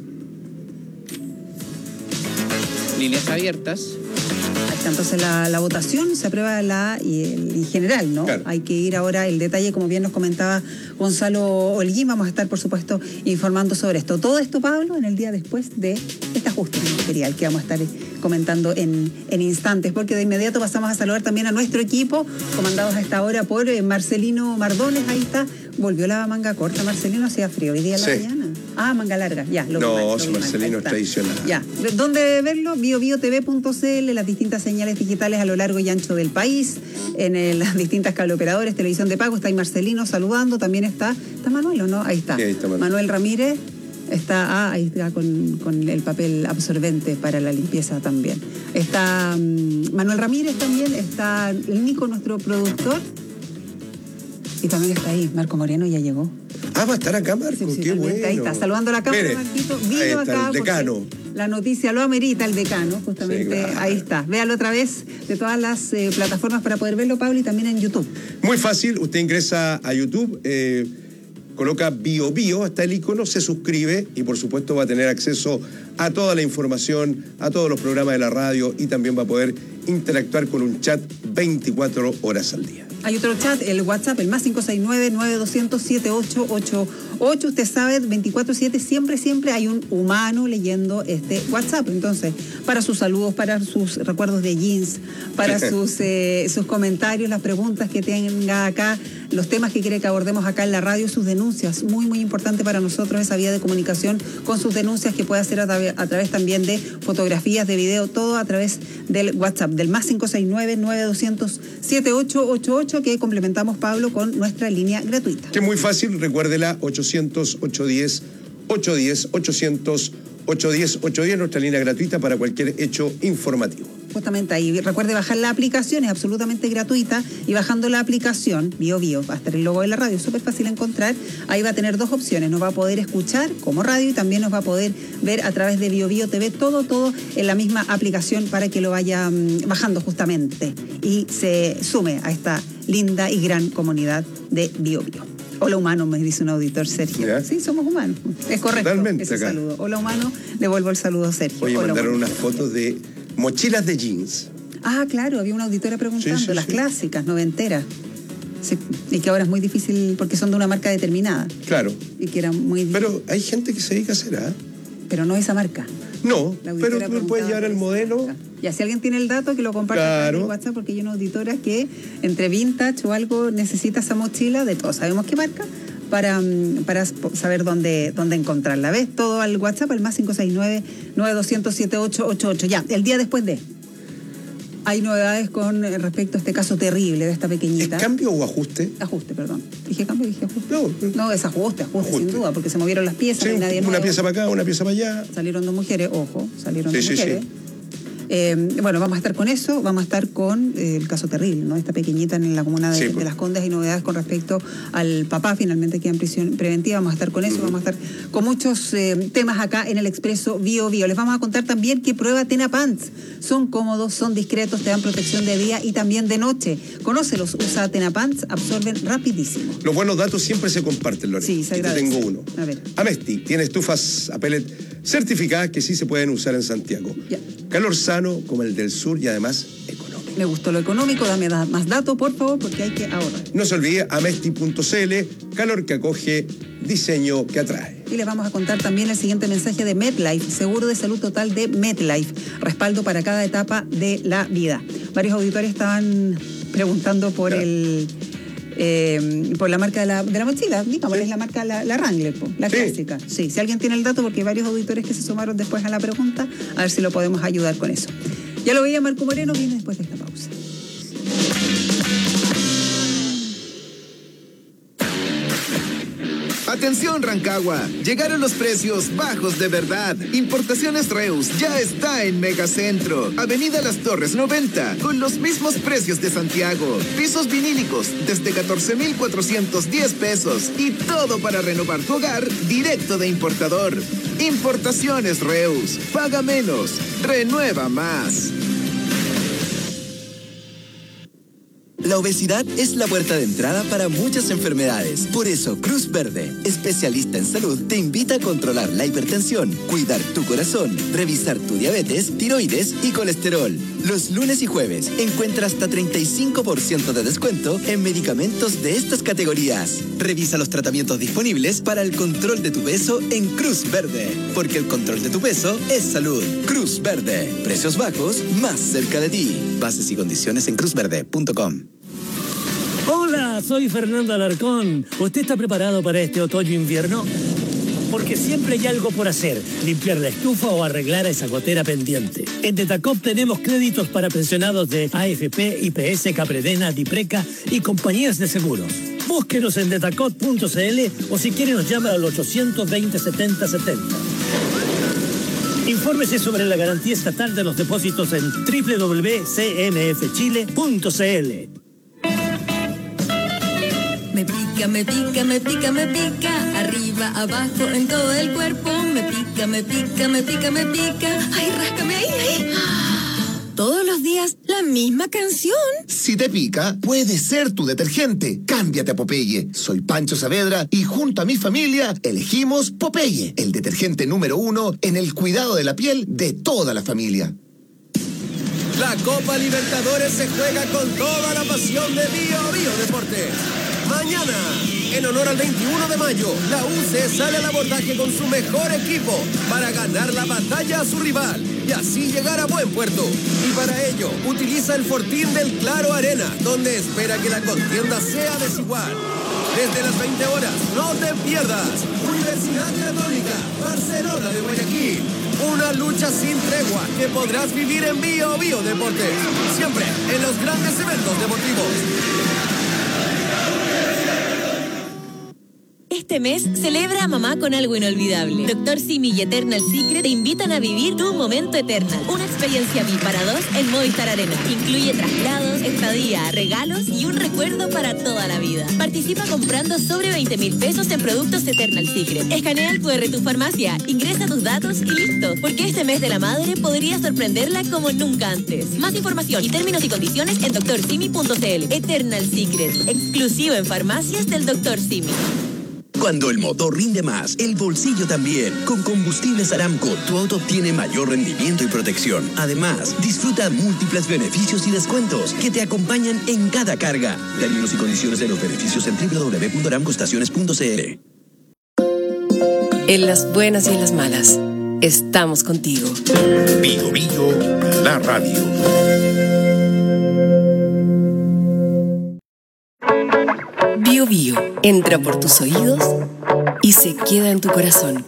Líneas abiertas. Entonces la votación se aprueba en general, ¿no? Claro. Hay que ir ahora el detalle, como bien nos comentaba Gonzalo Holguín. Vamos a estar, por supuesto, informando sobre esto. Todo esto, Pablo, en el día después de este ajuste ministerial que vamos a estar comentando en instantes, porque de inmediato pasamos a saludar también a nuestro equipo, comandados a esta hora por Marcelino Mardones. Ahí está. Volvió la manga corta, Marcelino, hacía frío hoy día en la mañana. Ah, manga larga, ya. No, Marcelino es tradicional. Ya. ¿Dónde verlo? BioBioTV.cl, las distintas señales digitales a lo largo y ancho del país, en las distintas cableoperadores, televisión de pago. Está ahí Marcelino saludando, también está Manuel, ¿o no? Ahí está. Sí, ahí está Manuel Ramírez. Está, ahí está con el papel absorbente para la limpieza también. Está Manuel Ramírez también, está el Nico, nuestro productor. Y también está ahí, Marco Moreno ya llegó. Ah, va a estar acá, Marco, sí, qué bueno. Ahí está, saludando a la cámara, Marquito. Vino ahí está, acá el decano. La noticia lo amerita, el decano, justamente. Sí, claro. Ahí está. Véalo otra vez de todas las plataformas para poder verlo, Pablo, y también en YouTube. Muy fácil, usted ingresa a YouTube, coloca BioBio, está el icono, se suscribe y por supuesto va a tener acceso a toda la información, a todos los programas de la radio, y también va a poder interactuar con un chat 24 horas al día. Hay otro chat, el WhatsApp, el más 569-9200-7888. Usted sabe, 24/7, siempre hay un humano leyendo este WhatsApp. Entonces, para sus saludos, para sus recuerdos de jeans, para sus comentarios, las preguntas que tenga acá, los temas que quiere que abordemos acá en la radio, sus denuncias. Muy, muy importante para nosotros esa vía de comunicación con sus denuncias, que puede hacer a través también de fotografías, de video, todo a través del WhatsApp, del más 569-9200-7888, que complementamos, Pablo, con nuestra línea gratuita. Que es muy fácil, recuérdela, 800-810-810, nuestra línea gratuita para cualquier hecho informativo. Justamente ahí, recuerde bajar la aplicación, es absolutamente gratuita, y bajando la aplicación, BioBio, va a estar el logo de la radio, súper fácil de encontrar. Ahí va a tener dos opciones, nos va a poder escuchar como radio y también nos va a poder ver a través de BioBio TV, todo en la misma aplicación, para que lo vaya bajando justamente y se sume a esta linda y gran comunidad de BioBio. Hola humano, me dice un auditor, Sergio. ¿Ya? Sí, somos humanos. Es correcto. Totalmente ese acá. Saludo. Hola humano, devuelvo el saludo a Sergio. Oye, hola, mandaron humano. unas fotos de mochilas de jeans. Ah, claro, había una auditora preguntando, las clásicas, noventeras. Sí, y que ahora es muy difícil porque son de una marca determinada. Claro. Y que era muy difícil. Pero hay gente que se dedica a hacer, ¿ah? Pero no esa marca. No, pero tú puedes llevar el modelo. Ya, si alguien tiene el dato, que lo comparta en el WhatsApp, porque hay una auditora que entre vintage o algo necesita esa mochila de todo. ¿Sabemos qué marca? Para saber dónde encontrarla. ¿Ves? Todo al WhatsApp, al más 569-9200-7888. Ya, el día después de. Hay novedades con respecto a este caso terrible de esta pequeñita. ¿Es cambio o ajuste? Ajuste, perdón. ¿Dije cambio o dije ajuste? No, es ajuste, sin duda, porque se movieron las piezas, no hay nadie nuevo. Una pieza para acá, una pieza para allá. Salieron dos mujeres, ojo, salieron dos mujeres. Sí. Bueno, vamos a estar con eso, vamos a estar con el caso terrible, ¿no? Esta pequeñita en la comuna de Las Condes. Hay novedades con respecto al papá, finalmente queda en prisión preventiva. Vamos a estar con eso, vamos a estar con muchos temas acá en el Expreso BioBio. Les vamos a contar también que prueba Tenapants. Son cómodos, son discretos, te dan protección de día y también de noche. Conócelos, usa Tenapants, absorben rapidísimo. Los buenos datos siempre se comparten, Loreto. Sí, se agradece. Yo tengo uno. A ver. Amesti tiene estufas a pellet certificadas que sí se pueden usar en Santiago. Ya. Calor sano como el del sur y además económico. Me gustó lo económico, dame más datos, por favor, porque hay que ahorrar. No se olvide, amesti.cl, calor que acoge, diseño que atrae. Y les vamos a contar también el siguiente mensaje de MetLife, seguro de salud total de MetLife, respaldo para cada etapa de la vida. Varios auditores estaban preguntando por por la marca de la mochila, digamos, es la marca la Wrangler, la clásica. Sí, si alguien tiene el dato, porque hay varios auditores que se sumaron después a la pregunta, a ver si lo podemos ayudar con eso. Ya lo veía Marco Moreno, viene después de esta pausa. Atención Rancagua, llegaron los precios bajos de verdad. Importaciones Reus ya está en Megacentro, Avenida Las Torres 90, con los mismos precios de Santiago. Pisos vinílicos desde 14,410 pesos y todo para renovar tu hogar directo de importador. Importaciones Reus, paga menos, renueva más. La obesidad es la puerta de entrada para muchas enfermedades. Por eso, Cruz Verde, especialista en salud, te invita a controlar la hipertensión, cuidar tu corazón, revisar tu diabetes, tiroides y colesterol. Los lunes y jueves encuentra hasta 35% de descuento en medicamentos de estas categorías. Revisa los tratamientos disponibles para el control de tu peso en Cruz Verde, porque el control de tu peso es salud. Cruz Verde, precios bajos más cerca de ti. Bases y condiciones en cruzverde.com. Hola, soy Fernando Alarcón. ¿Usted está preparado para este otoño-invierno? Porque siempre hay algo por hacer, limpiar la estufa o arreglar esa gotera pendiente. En Detacop tenemos créditos para pensionados de AFP, IPS, Capredena, Dipreca y compañías de seguros. Búsquenos en detacop.cl o si quiere nos llama al 820-7070. Infórmese sobre la garantía estatal de los depósitos en www.cmfchile.cl. Me pica, me pica, me pica, me pica, arriba, abajo, en todo el cuerpo. Me pica, me pica, me pica, me pica. Ay, ráscame ahí, ahí. Todos los días la misma canción. Si te pica, puede ser tu detergente. Cámbiate a Popeye. Soy Pancho Saavedra y junto a mi familia elegimos Popeye, el detergente número 1 en el cuidado de la piel de toda la familia. La Copa Libertadores se juega con toda la pasión de Bio Bio Deportes. Mañana, en honor al 21 de mayo, la UC sale al abordaje con su mejor equipo para ganar la batalla a su rival y así llegar a buen puerto. Y para ello, utiliza el fortín del Claro Arena, donde espera que la contienda sea desigual. Desde las 20 horas, no te pierdas. Universidad Católica, Barcelona de Guayaquil. Una lucha sin tregua que podrás vivir en Bio Bio Deportes. Siempre en los grandes eventos deportivos. Este mes, celebra a mamá con algo inolvidable. Dr. Simi y Eternal Secret te invitan a vivir tu momento Eternal. Una experiencia VIP para dos en Movistar Arena. Incluye traslados, estadía, regalos y un recuerdo para toda la vida. Participa comprando sobre 20,000 pesos en productos Eternal Secret. Escanea el QR tu farmacia, ingresa tus datos y listo. Porque este mes de la madre podría sorprenderla como nunca antes. Más información y términos y condiciones en drsimi.cl. Eternal Secret, exclusivo en farmacias del Dr. Simi. Cuando el motor rinde más, el bolsillo también. Con Combustibles Aramco, tu auto obtiene mayor rendimiento y protección. Además, disfruta múltiples beneficios y descuentos que te acompañan en cada carga. Términos y condiciones de los beneficios en www.aramcoestaciones.cl. En las buenas y en las malas, estamos contigo. Bio Bio, la radio. Bio Bio entra por tus oídos y se queda en tu corazón.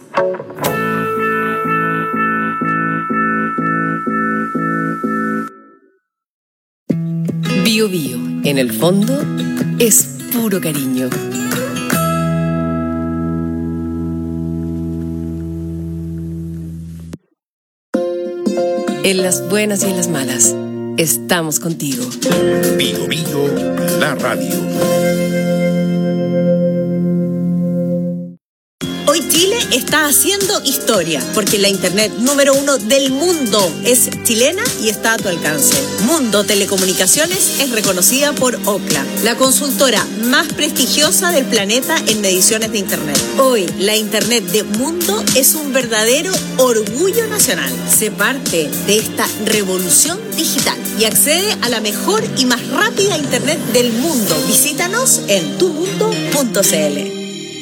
Bio Bio, en el fondo, es puro cariño. En las buenas y en las malas, estamos contigo. Bio Bio, la radio. Hoy Chile está haciendo historia, porque la internet número 1 del mundo es chilena y está a tu alcance. Mundo Telecomunicaciones es reconocida por Ookla, la consultora más prestigiosa del planeta en mediciones de internet. Hoy, la internet de Mundo es un verdadero orgullo nacional. Sé parte de esta revolución digital y accede a la mejor y más rápida internet del mundo. Visítanos en tumundo.cl.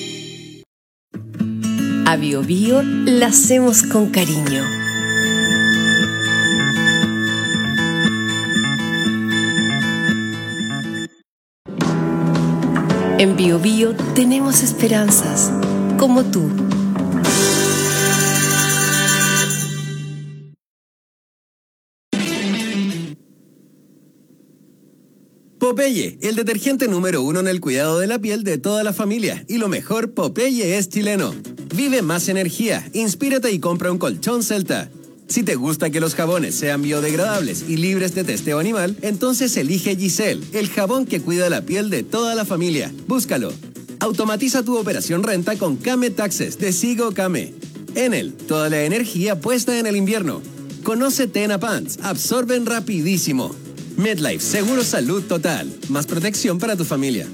A Bio Bio la hacemos con cariño. En Bio Bio tenemos esperanzas, como tú. Popeye, el detergente número 1 en el cuidado de la piel de toda la familia. Y lo mejor, Popeye es chileno. Vive más energía, inspírate y compra un colchón Celta. Si te gusta que los jabones sean biodegradables y libres de testeo animal, entonces elige Giselle, el jabón que cuida la piel de toda la familia. Búscalo. Automatiza tu operación renta con Kame Taxes de Sigo Kame. Enel, toda la energía puesta en el invierno. Conoce Tena Pants, absorben rapidísimo. MedLife, seguro salud total. Más protección para tu familia.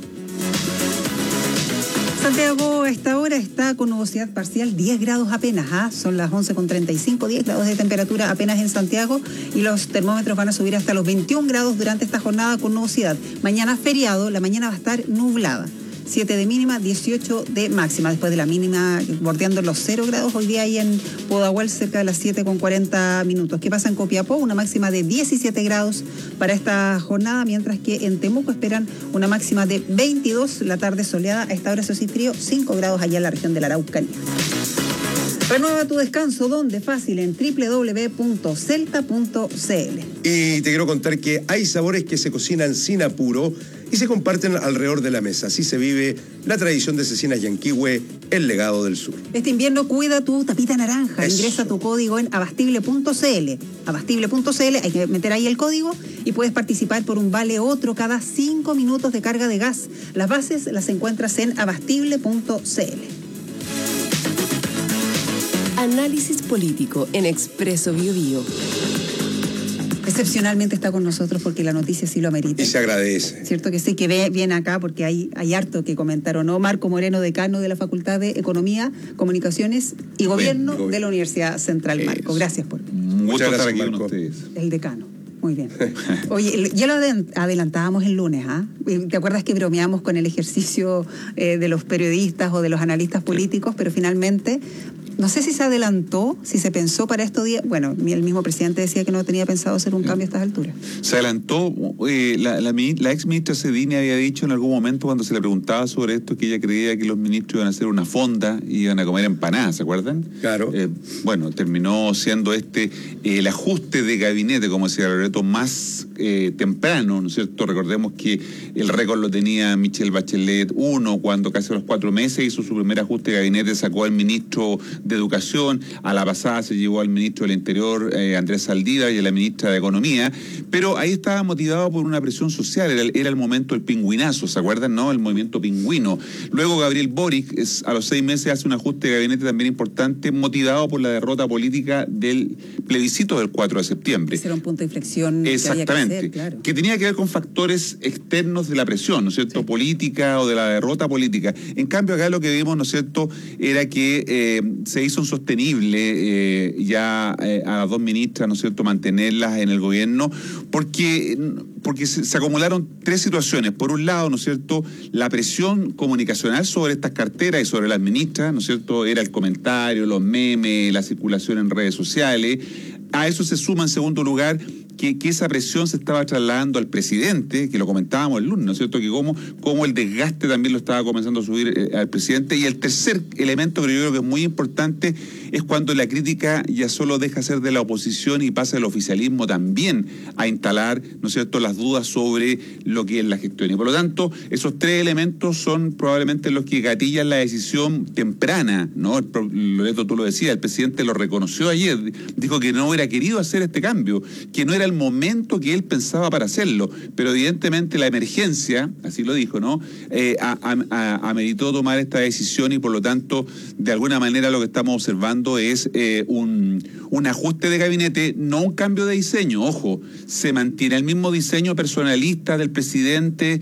Santiago a esta hora está con nubosidad parcial, 10 grados apenas. Son las 11:35, 10 grados de temperatura apenas en Santiago y los termómetros van a subir hasta los 21 grados durante esta jornada con nubosidad. Mañana feriado, la mañana va a estar nublada. 7 de mínima, 18 de máxima, después de la mínima bordeando los 0 grados hoy día ahí en Pudahuel cerca de las 7:40. ¿Qué pasa en Copiapó? Una máxima de 17 grados para esta jornada, mientras que en Temuco esperan una máxima de 22, la tarde soleada, a esta hora eso sí frío, 5 grados allá en la región de la Araucanía. Renueva tu descanso, ¿dónde? Fácil, en www.celta.cl. Y te quiero contar que hay sabores que se cocinan sin apuro y se comparten alrededor de la mesa. Así se vive la tradición de Cecinas Yanquihue, el legado del sur. Este invierno cuida tu tapita naranja. Eso. Ingresa tu código en abastible.cl. Abastible.cl, hay que meter ahí el código y puedes participar por un vale otro cada 5 minutos de carga de gas. Las bases las encuentras en abastible.cl. Análisis político en Expreso Bio Bio. Excepcionalmente está con nosotros porque la noticia sí lo amerita. Y se agradece. Cierto que sí, que viene acá porque hay harto que comentar, ¿o no? Marco Moreno, decano de la Facultad de Economía, Comunicaciones y Gobierno de la Universidad Central. Marco, gracias por... Muchas gracias, estar aquí con ustedes. El decano. Muy bien. Oye, ya lo adelantábamos el lunes, ¿ah? ¿Te acuerdas que bromeamos con el ejercicio de los periodistas o de los analistas políticos? Pero finalmente... No sé si se adelantó, si se pensó para estos días. Bueno, el mismo presidente decía que no tenía pensado hacer un cambio a estas alturas. Se adelantó. La ex ministra Cedini había dicho en algún momento cuando se le preguntaba sobre esto que ella creía que los ministros iban a hacer una fonda y iban a comer empanadas, ¿se acuerdan? Claro. Bueno, terminó siendo el ajuste de gabinete, como decía Loreto, más temprano, ¿no es cierto? Recordemos que el récord lo tenía Michelle Bachelet I, cuando casi a los 4 meses hizo su primer ajuste de gabinete, sacó al ministro de Educación, a la pasada se llevó al ministro del Interior, Andrés Saldívar, y a la ministra de Economía, pero ahí estaba motivado por una presión social, era el momento del pingüinazo, ¿se acuerdan? ¿No? El movimiento pingüino. Luego Gabriel Boric, a los 6 meses, hace un ajuste de gabinete también importante, motivado por la derrota política del plebiscito del 4 de septiembre. Ese era un punto de inflexión. Exactamente. Que había que hacer, claro. Que tenía que ver con factores externos de la presión, ¿no es cierto? Sí. Política o de la derrota política. En cambio, acá lo que vimos, ¿no es cierto?, era que se hizo insostenible a las 2 ministras, ¿no es cierto?, mantenerlas en el gobierno, porque se acumularon 3 situaciones. Por un lado, ¿no es cierto?, la presión comunicacional sobre estas carteras y sobre las ministras, ¿no es cierto?, era el comentario, los memes, la circulación en redes sociales. A eso se suma, en segundo lugar, que esa presión se estaba trasladando al presidente, que lo comentábamos el lunes, ¿no es cierto?, que cómo el desgaste también lo estaba comenzando a subir al presidente. Y el tercer elemento que yo creo que es muy importante es cuando la crítica ya solo deja ser de la oposición y pasa el oficialismo también a instalar, ¿no es cierto?, las dudas sobre lo que es la gestión. Y por lo tanto, esos 3 elementos son probablemente los que gatillan la decisión temprana, ¿no? Loreto, tú lo decías, el presidente lo reconoció ayer, dijo que no hubiera querido hacer este cambio, que no era el momento que él pensaba para hacerlo, pero evidentemente la emergencia, así lo dijo, ¿no?, ameritó tomar esta decisión y por lo tanto, de alguna manera lo que estamos observando es un ajuste de gabinete, no un cambio de diseño. Ojo, se mantiene el mismo diseño personalista del presidente,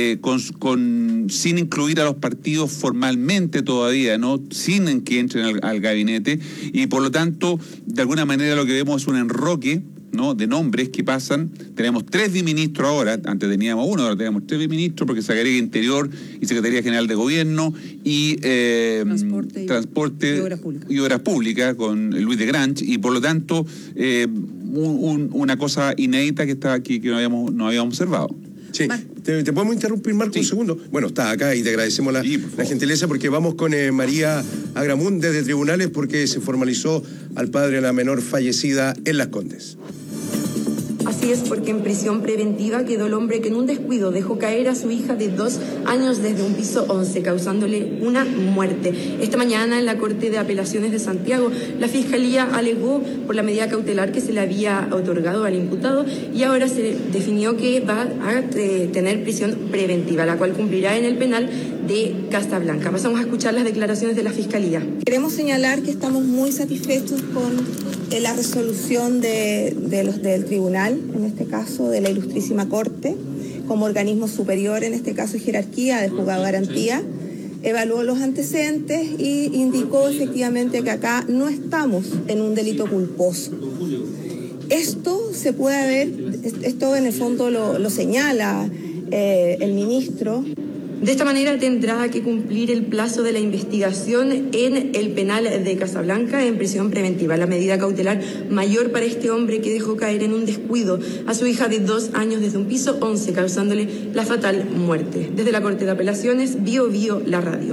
sin incluir a los partidos formalmente todavía, ¿no?, sin que entren al gabinete, y por lo tanto, de alguna manera lo que vemos es un enroque, ¿no?, de nombres que pasan. Tenemos 3 biministros ahora, antes teníamos 1, ahora tenemos 3 biministros, porque Secretaría de Interior y Secretaría General de Gobierno y Transporte y Obras Públicas con Luis de Grange, y por lo tanto una cosa inédita que está aquí que no habíamos observado. Sí, te podemos interrumpir, Marco, un segundo. Bueno, está acá y te agradecemos la gentileza porque vamos con María Agramunt desde tribunales porque se formalizó al padre de la menor fallecida en Las Condes. Así es, porque en prisión preventiva quedó el hombre que en un descuido dejó caer a su hija de 2 años desde un piso 11, causándole una muerte. Esta mañana en la Corte de Apelaciones de Santiago, la Fiscalía alegó por la medida cautelar que se le había otorgado al imputado y ahora se definió que va a tener prisión preventiva, la cual cumplirá en el penal de Casablanca. Pasamos a escuchar las declaraciones de la Fiscalía. Queremos señalar que estamos muy satisfechos con la resolución del tribunal, en este caso de la Ilustrísima Corte, como organismo superior, en este caso jerarquía de juzgado de garantía, evaluó los antecedentes y indicó efectivamente que acá no estamos en un delito culposo. Esto se puede ver, esto en el fondo lo señala el ministro. De esta manera tendrá que cumplir el plazo de la investigación en el penal de Casablanca en prisión preventiva. La medida cautelar mayor para este hombre que dejó caer en un descuido a su hija de 2 años desde un piso 11, causándole la fatal muerte. Desde la Corte de Apelaciones, Bio la radio.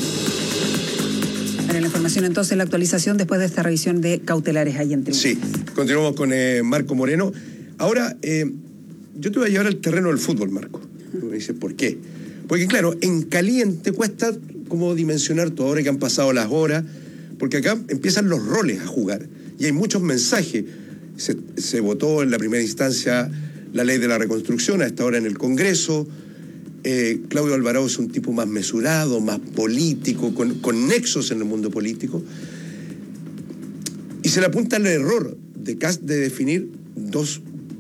Para la información entonces, la actualización después de esta revisión de cautelares ahí en tribunal. Sí, continuamos con Marco Moreno. Ahora, yo te voy a llevar al terreno del fútbol, Marco. Me dices, ¿por qué? Porque claro, en caliente cuesta como dimensionar todo, ahora que han pasado las horas, porque acá empiezan los roles a jugar y hay muchos mensajes. Se votó en la primera instancia la ley de la reconstrucción, a esta hora en el Congreso. Claudio Alvarado es un tipo más mesurado, más político, con nexos en el mundo político. Y se le apunta el error de Kast de definir 2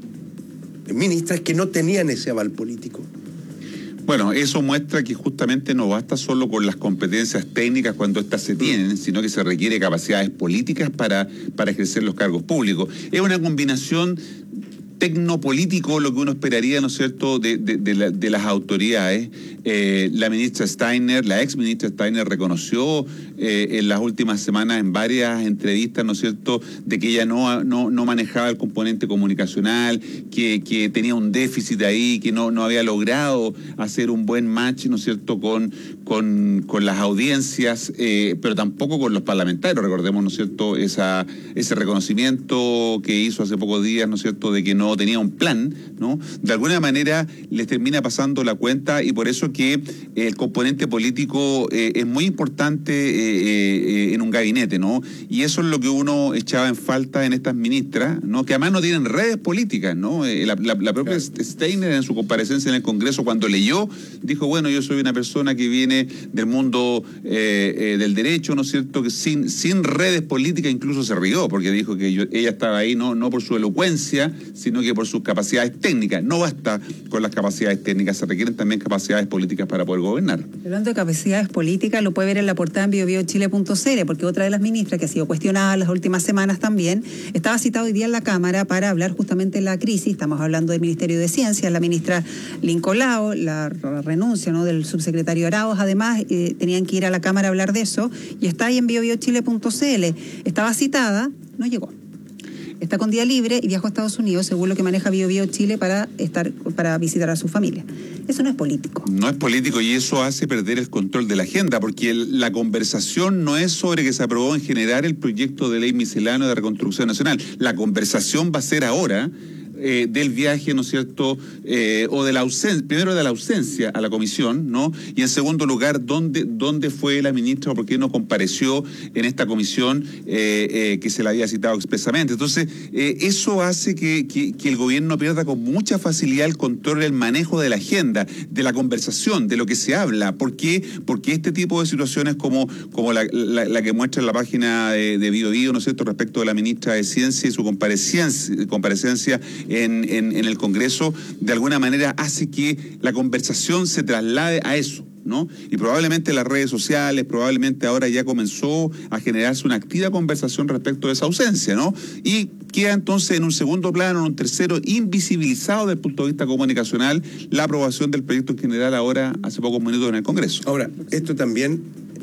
ministras que no tenían ese aval político. Bueno, eso muestra que justamente no basta solo con las competencias técnicas cuando éstas se tienen, sino que se requiere capacidades políticas para ejercer los cargos públicos. Es una combinación tecnopolítico lo que uno esperaría, ¿no es cierto?, de las autoridades. La ministra Steiner, la ex ministra Steiner reconoció en las últimas semanas en varias entrevistas, ¿no es cierto?, de que ella no manejaba el componente comunicacional, que tenía un déficit ahí, que no había logrado hacer un buen match, ¿no es cierto?, con las audiencias, pero tampoco con los parlamentarios. Recordemos, ¿no es cierto?, ese reconocimiento que hizo hace pocos días, ¿no es cierto?, de que no tenía un plan, ¿no? De alguna manera les termina pasando la cuenta y por eso que el componente político es muy importante en un gabinete, ¿no? Y eso es lo que uno echaba en falta en estas ministras, ¿no? Que además no tienen redes políticas, ¿no? La propia Steiner en su comparecencia en el Congreso cuando leyó, dijo, bueno, yo soy una persona que viene del mundo del derecho, ¿no es cierto?, que sin redes políticas, incluso se rió, porque dijo que ella estaba ahí no por su elocuencia, sino que por sus capacidades técnicas. No basta con las capacidades técnicas, se requieren también capacidades políticas para poder gobernar. Hablando de capacidades políticas, lo puede ver en la portada en biobiochile.cl, porque otra de las ministras que ha sido cuestionada las últimas semanas también, estaba citado hoy día en la Cámara para hablar justamente de la crisis. Estamos hablando del Ministerio de Ciencia, la ministra Lincolao, la renuncia, ¿no?, del subsecretario Arauz, además tenían que ir a la Cámara a hablar de eso, y está ahí en biobiochile.cl. Estaba citada, no llegó. Está con día libre y viajó a Estados Unidos, según lo que maneja Bio Chile, para visitar a su familia. Eso no es político. No es político y eso hace perder el control de la agenda, porque la conversación no es sobre que se aprobó en general el proyecto de ley misceláneo de reconstrucción nacional. La conversación va a ser ahora del viaje, ¿no es cierto?, o de la ausencia, primero de la ausencia a la comisión, ¿no? Y en segundo lugar, ¿dónde fue la ministra o por qué no compareció en esta comisión que se la había citado expresamente? Entonces, eso hace que el gobierno pierda con mucha facilidad el control, el manejo de la agenda, de la conversación, de lo que se habla. ¿Por qué? Porque este tipo de situaciones como la que muestra en la página de Bio, ¿no es cierto?, respecto de la ministra de Ciencia y su comparecencia en el Congreso, de alguna manera hace que la conversación se traslade a eso, ¿no? Y probablemente las redes sociales, probablemente ahora ya comenzó a generarse una activa conversación respecto de esa ausencia, ¿no? Y queda entonces en un segundo plano, en un tercero, invisibilizado desde el punto de vista comunicacional, la aprobación del proyecto en general ahora, hace pocos minutos en el Congreso. Ahora, esto también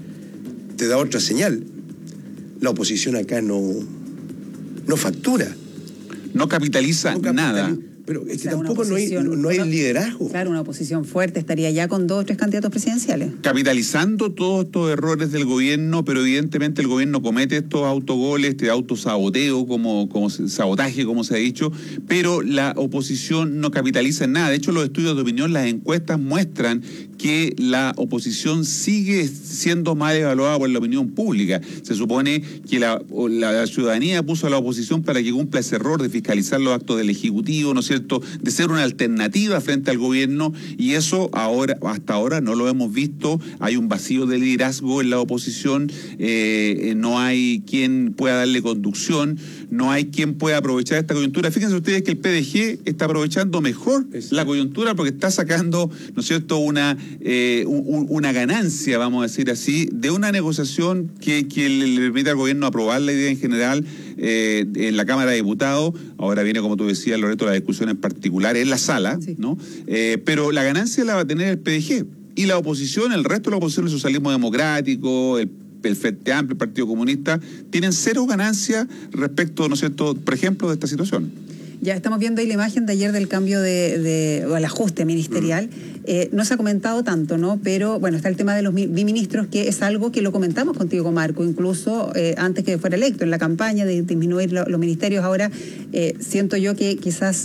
te da otra señal. La oposición acá no factura. No capitaliza nada. Pero es que sea, tampoco no hay liderazgo. Claro, una oposición fuerte estaría ya con 2 o 3 candidatos presidenciales. Capitalizando todos estos errores del gobierno, pero evidentemente el gobierno comete estos autogoles, este autosaboteo, sabotaje, como se ha dicho, pero la oposición no capitaliza en nada. De hecho, los estudios de opinión, las encuestas muestran que la oposición sigue siendo mal evaluada por la opinión pública. Se supone que la ciudadanía puso a la oposición para que cumpla ese error de fiscalizar los actos del Ejecutivo, ¿no es cierto?, de ser una alternativa frente al gobierno, y eso hasta ahora no lo hemos visto. Hay un vacío de liderazgo en la oposición, no hay quien pueda darle conducción, no hay quien pueda aprovechar esta coyuntura. Fíjense ustedes que el PDG está aprovechando mejor la coyuntura porque está sacando, ¿no es cierto?, una ganancia, vamos a decir así, de una negociación que le permite al gobierno aprobar la idea en general en la Cámara de Diputados. Ahora viene, como tú decías, Loreto, la discusión en particular en la sala, sí, ¿no? Pero la ganancia la va a tener el PDG. Y la oposición, el resto de la oposición, el socialismo democrático, el Frente Amplio, el Partido Comunista, tienen cero ganancia respecto, ¿no es cierto?, por ejemplo, de esta situación. Ya estamos viendo ahí la imagen de ayer del cambio o el ajuste ministerial. No se ha comentado tanto, ¿no? Pero bueno, está el tema de los biministros, que es algo que lo comentamos contigo, con Marco, incluso antes que fuera electo, en la campaña de disminuir los ministerios. Ahora siento yo que quizás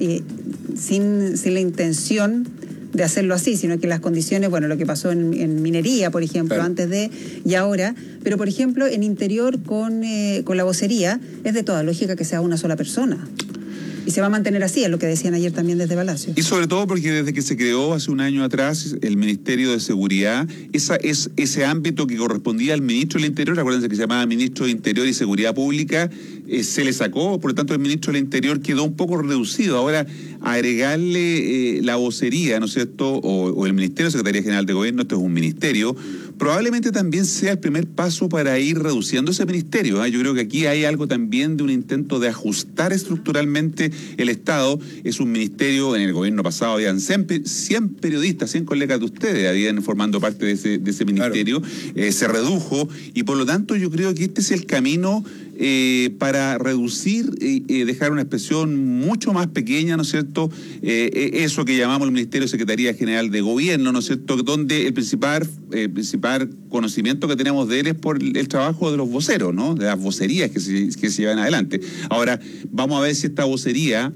sin la intención de hacerlo así, sino que las condiciones, bueno, lo que pasó en minería, por ejemplo, claro, antes de y ahora, pero por ejemplo, en interior con la vocería, es de toda lógica que sea una sola persona. Y se va a mantener así, es lo que decían ayer también desde Palacio. Y sobre todo porque desde que se creó hace un año atrás el Ministerio de Seguridad, ese ámbito que correspondía al Ministro del Interior, acuérdense que se llamaba Ministro de Interior y Seguridad Pública, se le sacó, por lo tanto el Ministro del Interior quedó un poco reducido. Ahora, agregarle la vocería, ¿no es cierto?, o el Ministerio de Secretaría General de Gobierno, esto es un ministerio, probablemente también sea el primer paso para ir reduciendo ese ministerio. Yo creo que aquí hay algo también de un intento de ajustar estructuralmente el Estado. Es un ministerio, en el gobierno pasado habían 100 periodistas, 100 colegas de ustedes habían formando parte de ese ministerio, claro. Se redujo, y por lo tanto yo creo que este es el camino para reducir y dejar una expresión mucho más pequeña, ¿no es cierto?, eso que llamamos el Ministerio de Secretaría General de Gobierno, ¿no es cierto?, donde el principal conocimiento que tenemos de él es por el trabajo de los voceros, ¿no?, de las vocerías que se llevan adelante. Ahora, vamos a ver si esta vocería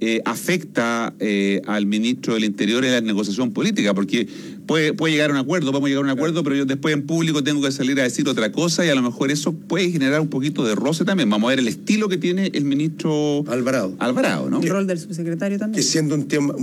afecta al ministro del Interior en la negociación política, porque puede llegar a un acuerdo, vamos a llegar a un acuerdo, pero yo después en público tengo que salir a decir otra cosa, y a lo mejor eso puede generar un poquito de roce también. Vamos a ver el estilo que tiene el ministro Alvarado, ¿no? El rol del subsecretario también. Que siendo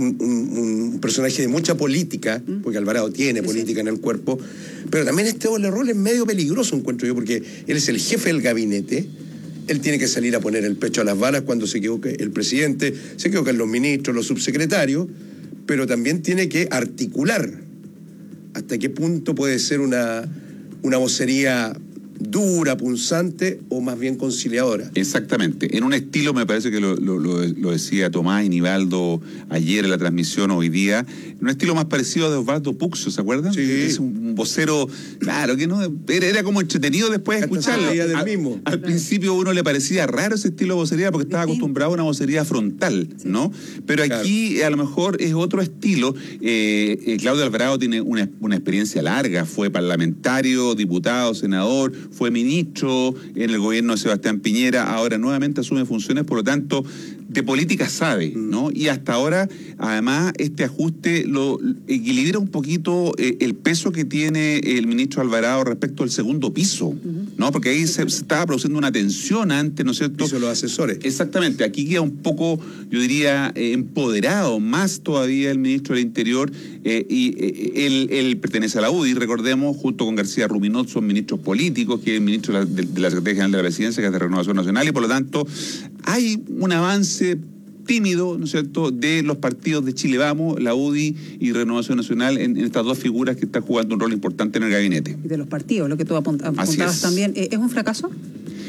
un personaje de mucha política, porque Alvarado tiene política en el cuerpo, pero también este doble rol es medio peligroso, encuentro yo, porque él es el jefe del gabinete. Él tiene que salir a poner el pecho a las balas cuando se equivoque el presidente, se equivocan los ministros, los subsecretarios, pero también tiene que articular hasta qué punto puede ser una vocería dura, punzante, o más bien conciliadora. Exactamente. En un estilo, me parece que lo decía Tomás y Nivaldo ayer en la transmisión, hoy día, en un estilo más parecido a de Osvaldo Puxo, ¿se acuerdan? Sí. Es un vocero, claro, que no era como entretenido después de escucharlo. Al principio uno le parecía raro ese estilo de vocería porque estaba acostumbrado a una vocería frontal, ¿no? Pero aquí a lo mejor es otro estilo. Claudio Alvarado tiene una experiencia larga, fue parlamentario, diputado, senador, fue ministro en el gobierno de Sebastián Piñera, ahora nuevamente asume funciones, por lo tanto, de política sabe, ¿no? Y hasta ahora, además, este ajuste lo equilibra un poquito el peso que tiene el ministro Alvarado respecto al segundo piso, ¿no? Porque ahí se estaba produciendo una tensión antes, ¿no es cierto? Piso los asesores. Exactamente, aquí queda un poco, yo diría, empoderado más todavía el ministro del Interior, y él pertenece a la UDI, recordemos, junto con García Ruminot son ministros políticos, que es el ministro de la Secretaría General de la Presidencia, que es de Renovación Nacional, y por lo tanto hay un avance tímido, ¿no es cierto?, de los partidos de Chile Vamos, la UDI y Renovación Nacional en estas dos figuras que están jugando un rol importante en el gabinete. Y de los partidos, lo que tú apuntabas también, ¿es un fracaso?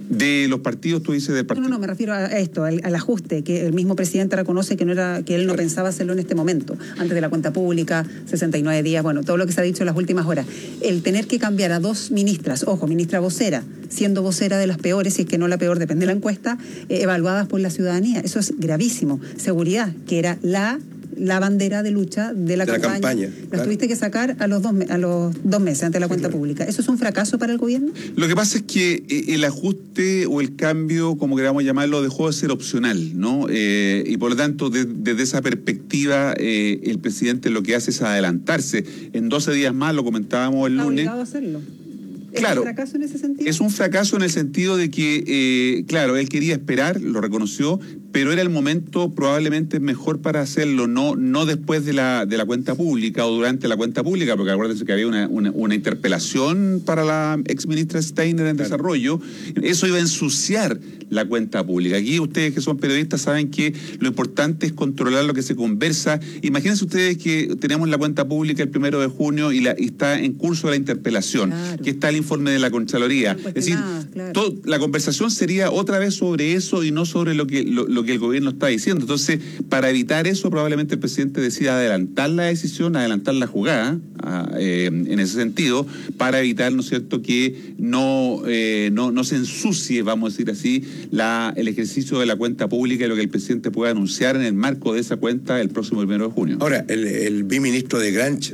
De los partidos, tú dices del partido. No, me refiero a esto, al ajuste, que el mismo presidente reconoce que él no pensaba hacerlo en este momento, antes de la cuenta pública, 69 días, bueno, todo lo que se ha dicho en las últimas horas. El tener que cambiar a 2 ministras, ojo, ministra vocera, siendo vocera de las peores, si es que no la peor, depende de la encuesta, evaluadas por la ciudadanía. Eso es gravísimo. Seguridad, que era la bandera de lucha de la campaña. Las tuviste que sacar a los 2 meses ante la cuenta pública. ¿Eso es un fracaso para el gobierno? Lo que pasa es que el ajuste o el cambio, como queramos llamarlo, dejó de ser opcional, ¿no? Y por lo tanto, desde esa perspectiva, el presidente lo que hace es adelantarse. En 12 días más, lo comentábamos el lunes. Obligado a hacerlo. Claro, ¿Es un fracaso en ese sentido? Es un fracaso en el sentido de que, claro, él quería esperar, lo reconoció, pero era el momento probablemente mejor para hacerlo, no después de la cuenta pública o durante la cuenta pública, porque acuérdense que había una interpelación para la exministra Steiner en desarrollo. Eso iba a ensuciar la cuenta pública. Aquí ustedes que son periodistas saben que lo importante es controlar lo que se conversa. Imagínense ustedes que tenemos la cuenta pública el 1 de junio y está en curso la interpelación, que está el informe de la Contraloría. Es decir, la conversación sería otra vez sobre eso y no sobre lo que el gobierno está diciendo. Entonces, para evitar eso, probablemente el presidente decida adelantar la decisión, adelantar la jugada, en ese sentido, para evitar, ¿no es cierto?, que no se ensucie, vamos a decir así, el ejercicio de la cuenta pública y lo que el presidente pueda anunciar en el marco de esa cuenta el próximo 1 de junio. Ahora, el biministro de Granch.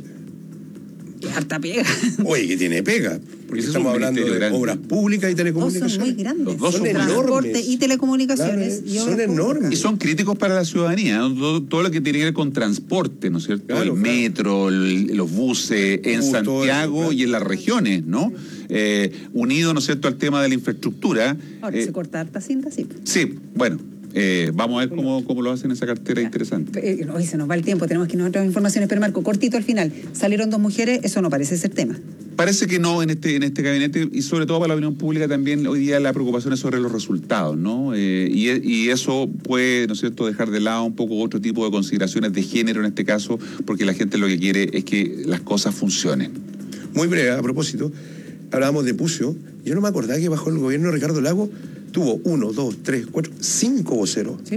Harta pega. Oye, que tiene pega. Porque estamos hablando de obras públicas y telecomunicaciones. Son muy grandes. Los dos son transporte y telecomunicaciones. Claro, son enormes. Y son críticos para la ciudadanía, ¿no? Todo lo que tiene que ver con transporte, ¿no es cierto? Claro, el metro, los buses en Santiago y en las regiones, ¿no? Unido, ¿no es cierto?, al tema de la infraestructura. Ahora se corta harta cinta, sí. Sí, bueno. Vamos a ver cómo lo hacen esa cartera interesante. Hoy se nos va el tiempo, tenemos que irnos a otras informaciones, pero Marco, cortito al final. Salieron 2 mujeres, eso no parece ser tema. Parece que no en este gabinete, y sobre todo para la opinión pública también hoy día la preocupación es sobre los resultados, ¿no? Y eso puede, ¿no es cierto?, dejar de lado un poco otro tipo de consideraciones de género en este caso, porque la gente lo que quiere es que las cosas funcionen. Muy breve, a propósito, hablábamos de Pucio. Yo no me acordaba que bajo el gobierno de Ricardo Lagos tuvo 1, 2, 3, 4, 5 voceros. Sí,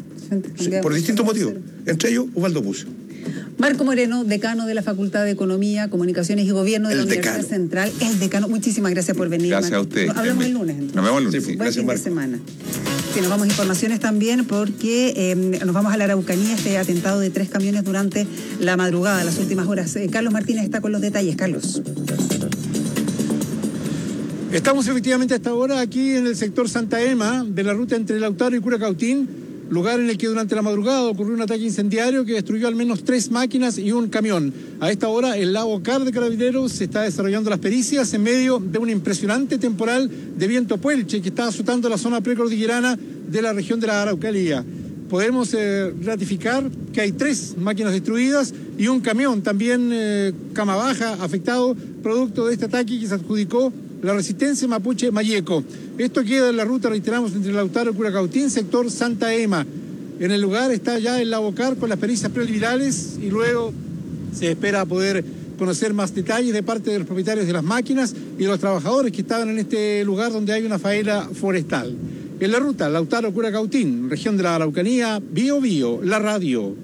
por distintos motivos. Entre ellos, Ubaldo Pucio. Marco Moreno, decano de la Facultad de Economía, Comunicaciones y Gobierno de la Universidad Central. El decano, muchísimas gracias por venir. Gracias Marco. a usted. Hablamos el lunes. Entonces. Nos vemos el lunes. Sí, Buen fin Marco. de semana. Sí, nos vamos a informaciones también porque nos vamos a la Araucanía, este atentado de 3 camiones durante la madrugada, las últimas horas. Carlos Martínez está con los detalles. Carlos. Estamos efectivamente hasta ahora aquí en el sector Santa Ema de la ruta entre Lautaro y Curacautín, lugar en el que durante la madrugada ocurrió un ataque incendiario que destruyó al menos 3 máquinas y un camión. A esta hora el lago Car de Carabineros se está desarrollando las pericias en medio de un impresionante temporal de viento puelche que está azotando la zona precordillerana de la región de la Araucanía. Podemos ratificar que hay 3 máquinas destruidas y un camión también cama baja afectado producto de este ataque que se adjudicó la Resistencia Mapuche Mayeco. Esto queda en la ruta, reiteramos, entre Lautaro y Curacautín, sector Santa Ema. En el lugar está ya el lago Car con las pericias preliminares y luego se espera poder conocer más detalles de parte de los propietarios de las máquinas y de los trabajadores que estaban en este lugar donde hay una faena forestal. En la ruta Lautaro-Curacautín, región de la Araucanía, Bio Bio, la radio.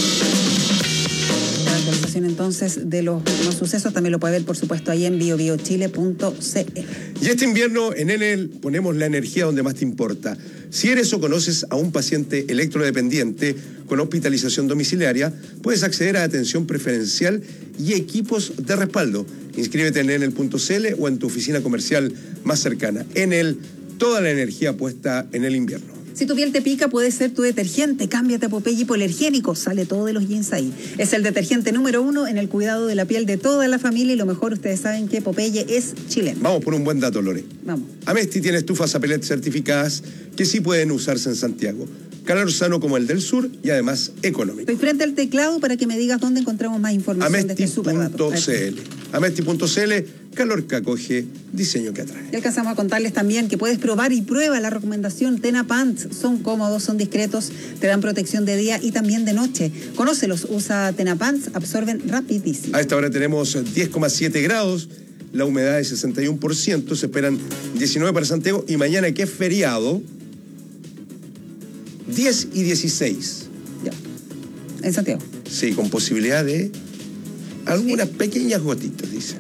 La actualización entonces de los últimos sucesos también lo puede ver, por supuesto, ahí en biobiochile.cl. Y este invierno en Enel ponemos la energía donde más te importa. Si eres o conoces a un paciente electrodependiente con hospitalización domiciliaria, puedes acceder a atención preferencial y equipos de respaldo. Inscríbete en enel.cl o en tu oficina comercial más cercana. Enel, toda la energía puesta en el invierno. Si tu piel te pica, puede ser tu detergente. Cámbiate a Popeye Hipoalergénico. Sale todo de los jeans ahí. Es el detergente número 1 en el cuidado de la piel de toda la familia y lo mejor, ustedes saben que Popeye es chileno. Vamos por un buen dato, Lore. Vamos. Amesti tiene estufas a pellet certificadas que sí pueden usarse en Santiago. Calor sano como el del sur y además económico. Estoy frente al teclado para que me digas dónde encontramos más información de este superdato. Amesti.cl, calor que acoge, diseño que atrae. Y alcanzamos a contarles también que puedes probar y prueba la recomendación Tena Pants. Son cómodos, son discretos, te dan protección de día y también de noche. Conócelos, usa Tena Pants, absorben rapidísimo. A esta hora tenemos 10,7 grados. la humedad es 61%, se esperan 19 para Santiago y mañana, que es feriado, 10 y 16. Ya. ¿En Santiago? Sí, con posibilidad de algunas pequeñas gotitas, dice.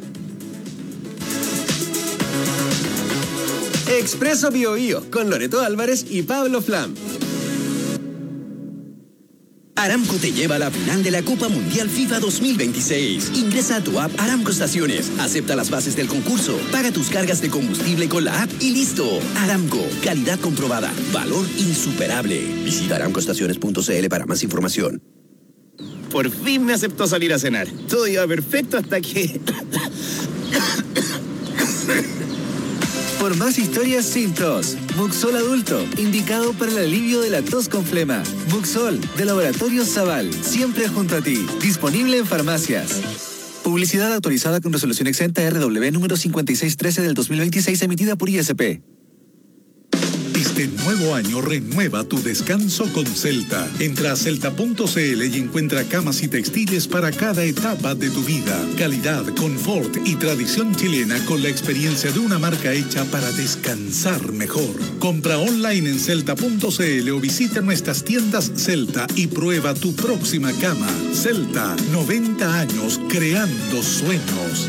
Expreso Bio Bio, con Loreto Álvarez y Pablo Flam. Aramco te lleva a la final de la Copa Mundial FIFA 2026. Ingresa a tu app Aramco Estaciones, acepta las bases del concurso, paga tus cargas de combustible con la app y listo. Aramco, calidad comprobada, valor insuperable. Visita aramcoestaciones.cl para más información. Por fin me aceptó salir a cenar. Todo iba perfecto hasta que... Por más historias sin tos, Muxol Adulto, indicado para el alivio de la tos con flema. Muxol, de Laboratorios Zaval, siempre junto a ti. Disponible en farmacias. Publicidad autorizada con resolución exenta RW número 5613 del 2026, emitida por ISP. Este nuevo año renueva tu descanso con Celta. Entra a celta.cl y encuentra camas y textiles para cada etapa de tu vida. Calidad, confort y tradición chilena con la experiencia de una marca hecha para descansar mejor. Compra online en celta.cl o visita nuestras tiendas Celta y prueba tu próxima cama. Celta, 90 años creando sueños.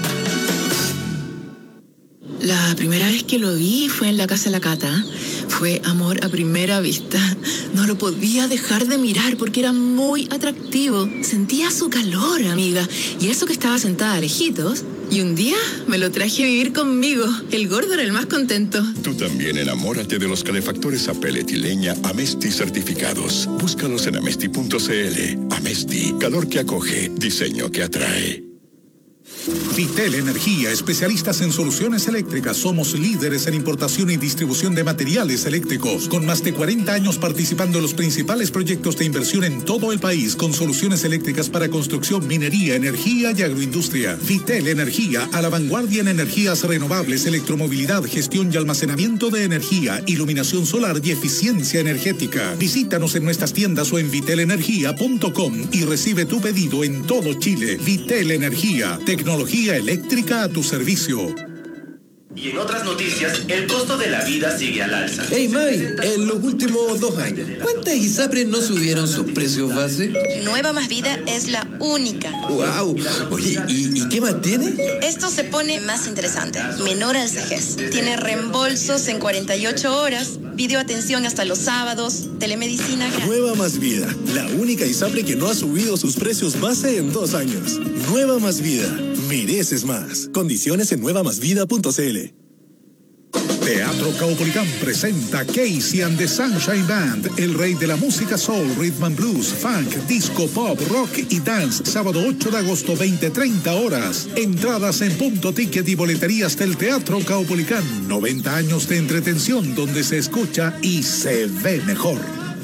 La primera vez que lo vi fue en la casa de la Cata. Fue amor a primera vista. No lo podía dejar de mirar porque era muy atractivo. Sentía su calor, amiga. Y eso que estaba sentada lejitos. Y un día me lo traje a vivir conmigo. El gordo era el más contento. Tú también enamórate de los calefactores a pellet y leña Amesti certificados. Búscalos en amesti.cl. Amesti, calor que acoge, diseño que atrae. Vitel Energía, especialistas en soluciones eléctricas. Somos líderes en importación y distribución de materiales eléctricos, con más de 40 años participando en los principales proyectos de inversión en todo el país, con soluciones eléctricas para construcción, minería, energía y agroindustria. Vitel Energía, a la vanguardia en energías renovables, electromovilidad, gestión y almacenamiento de energía, iluminación solar y eficiencia energética. Visítanos en nuestras tiendas o en vitelenergia.com y recibe tu pedido en todo Chile. Vitel Energía, tecnología eléctrica a tu servicio. Y en otras noticias, el costo de la vida sigue al alza. Hey May, en los últimos 2 años, ¿cuántas ISAPRES no subieron sus precios base? Nueva Más Vida es la única. ¡Wow! Oye, ¿y qué más tiene? Esto se pone más interesante. Menor al CEGES. Tiene reembolsos en 48 horas, videoatención hasta los sábados, telemedicina gratis. Nueva Más Vida, la única ISAPRE que no ha subido sus precios base en 2 años. Nueva Más Vida, mereces más. Condiciones en nuevamásvida.cl. Teatro Caupolicán presenta Casey and the Sunshine Band, el rey de la música soul, rhythm and blues, funk, disco, pop, rock y dance, sábado 8 de agosto, 20:30 horas. Entradas en Punto Ticket y boleterías del Teatro Caupolicán. 90 años de entretención donde se escucha y se ve mejor.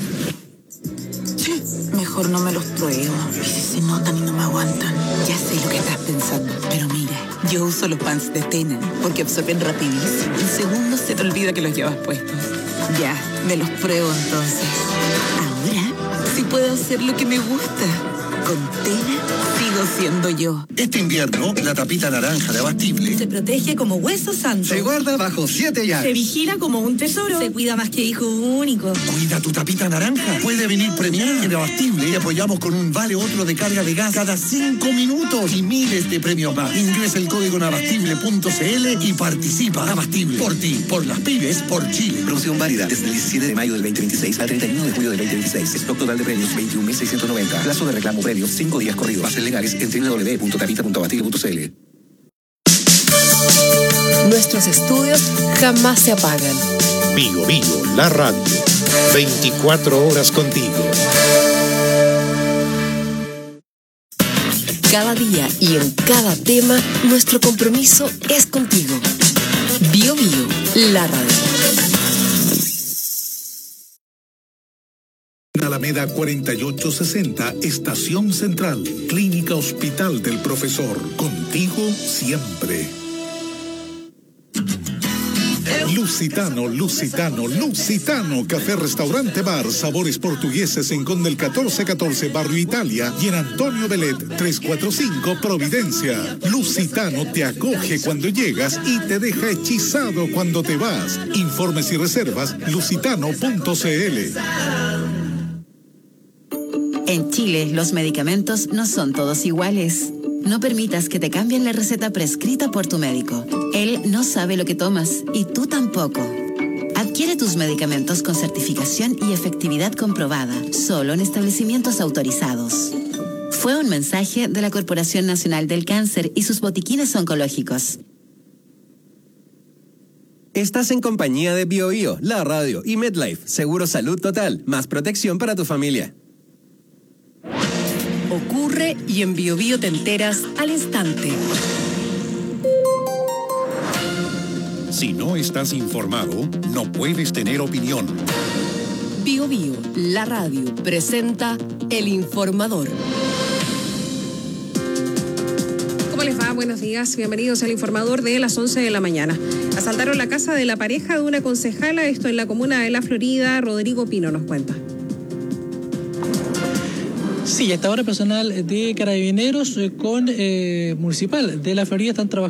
Mejor no me los pruebo. Y si se notan y no me aguantan. Ya sé lo que estás pensando, pero mira, yo uso los pants de Tenen porque absorben rapidísimo. En segundos se te olvida que los llevas puestos. Ya, me los pruebo entonces. Ahora sí puedo hacer lo que me gusta. Con Tena sigo siendo yo. Este invierno, la tapita naranja de Abastible se protege como hueso santo. se guarda bajo 7 llaves. Se vigila como un tesoro. Se cuida más que hijo único. Cuida tu tapita naranja. Puede venir premiada en Abastible y apoyamos con un vale otro de carga de gas cada 5 minutos y miles de premios más. Ingresa el código en abastible.cl y participa. Abastible, por ti, por las pymes, por Chile. Promoción válida desde el 17 de mayo del 2026 al 31 de julio del 2026. Stock total de premios 21.690. Plazo de reclamo premios 5 días corridos. Bases legales en www.tapita.abastible.cl. Nuestros estudios jamás se apagan. Bio Bio, la radio. 24 horas contigo. Cada día y en cada tema, nuestro compromiso es contigo. Bio Bio, la radio. Alameda 4860, Estación Central, Clínica Hospital del Profesor. Contigo siempre. Lusitano, Lusitano, Lusitano, café, restaurante, bar, sabores portugueses en Conde el 1414, Barrio Italia, y en Antonio Belet 345, Providencia. Lusitano te acoge cuando llegas y te deja hechizado cuando te vas. Informes y reservas, lusitano.cl. En Chile, los medicamentos no son todos iguales. No permitas que te cambien la receta prescrita por tu médico. Él no sabe lo que tomas y tú tampoco. Adquiere tus medicamentos con certificación y efectividad comprobada, solo en establecimientos autorizados. Fue un mensaje de la Corporación Nacional del Cáncer y sus botiquines oncológicos. Estás en compañía de BioBio, la radio y MedLife, Seguro Salud Total, más protección para tu familia. Ocurre y en BioBio te enteras al instante. Si no estás informado, no puedes tener opinión. BioBio, la radio, presenta El Informador. ¿Cómo les va? Buenos días. Bienvenidos al Informador de las 11 de la mañana. Asaltaron la casa de la pareja de una concejala, esto en la comuna de La Florida. Rodrigo Pino nos cuenta. Sí, hasta ahora personal de Carabineros con Municipal de La Florida están trabajando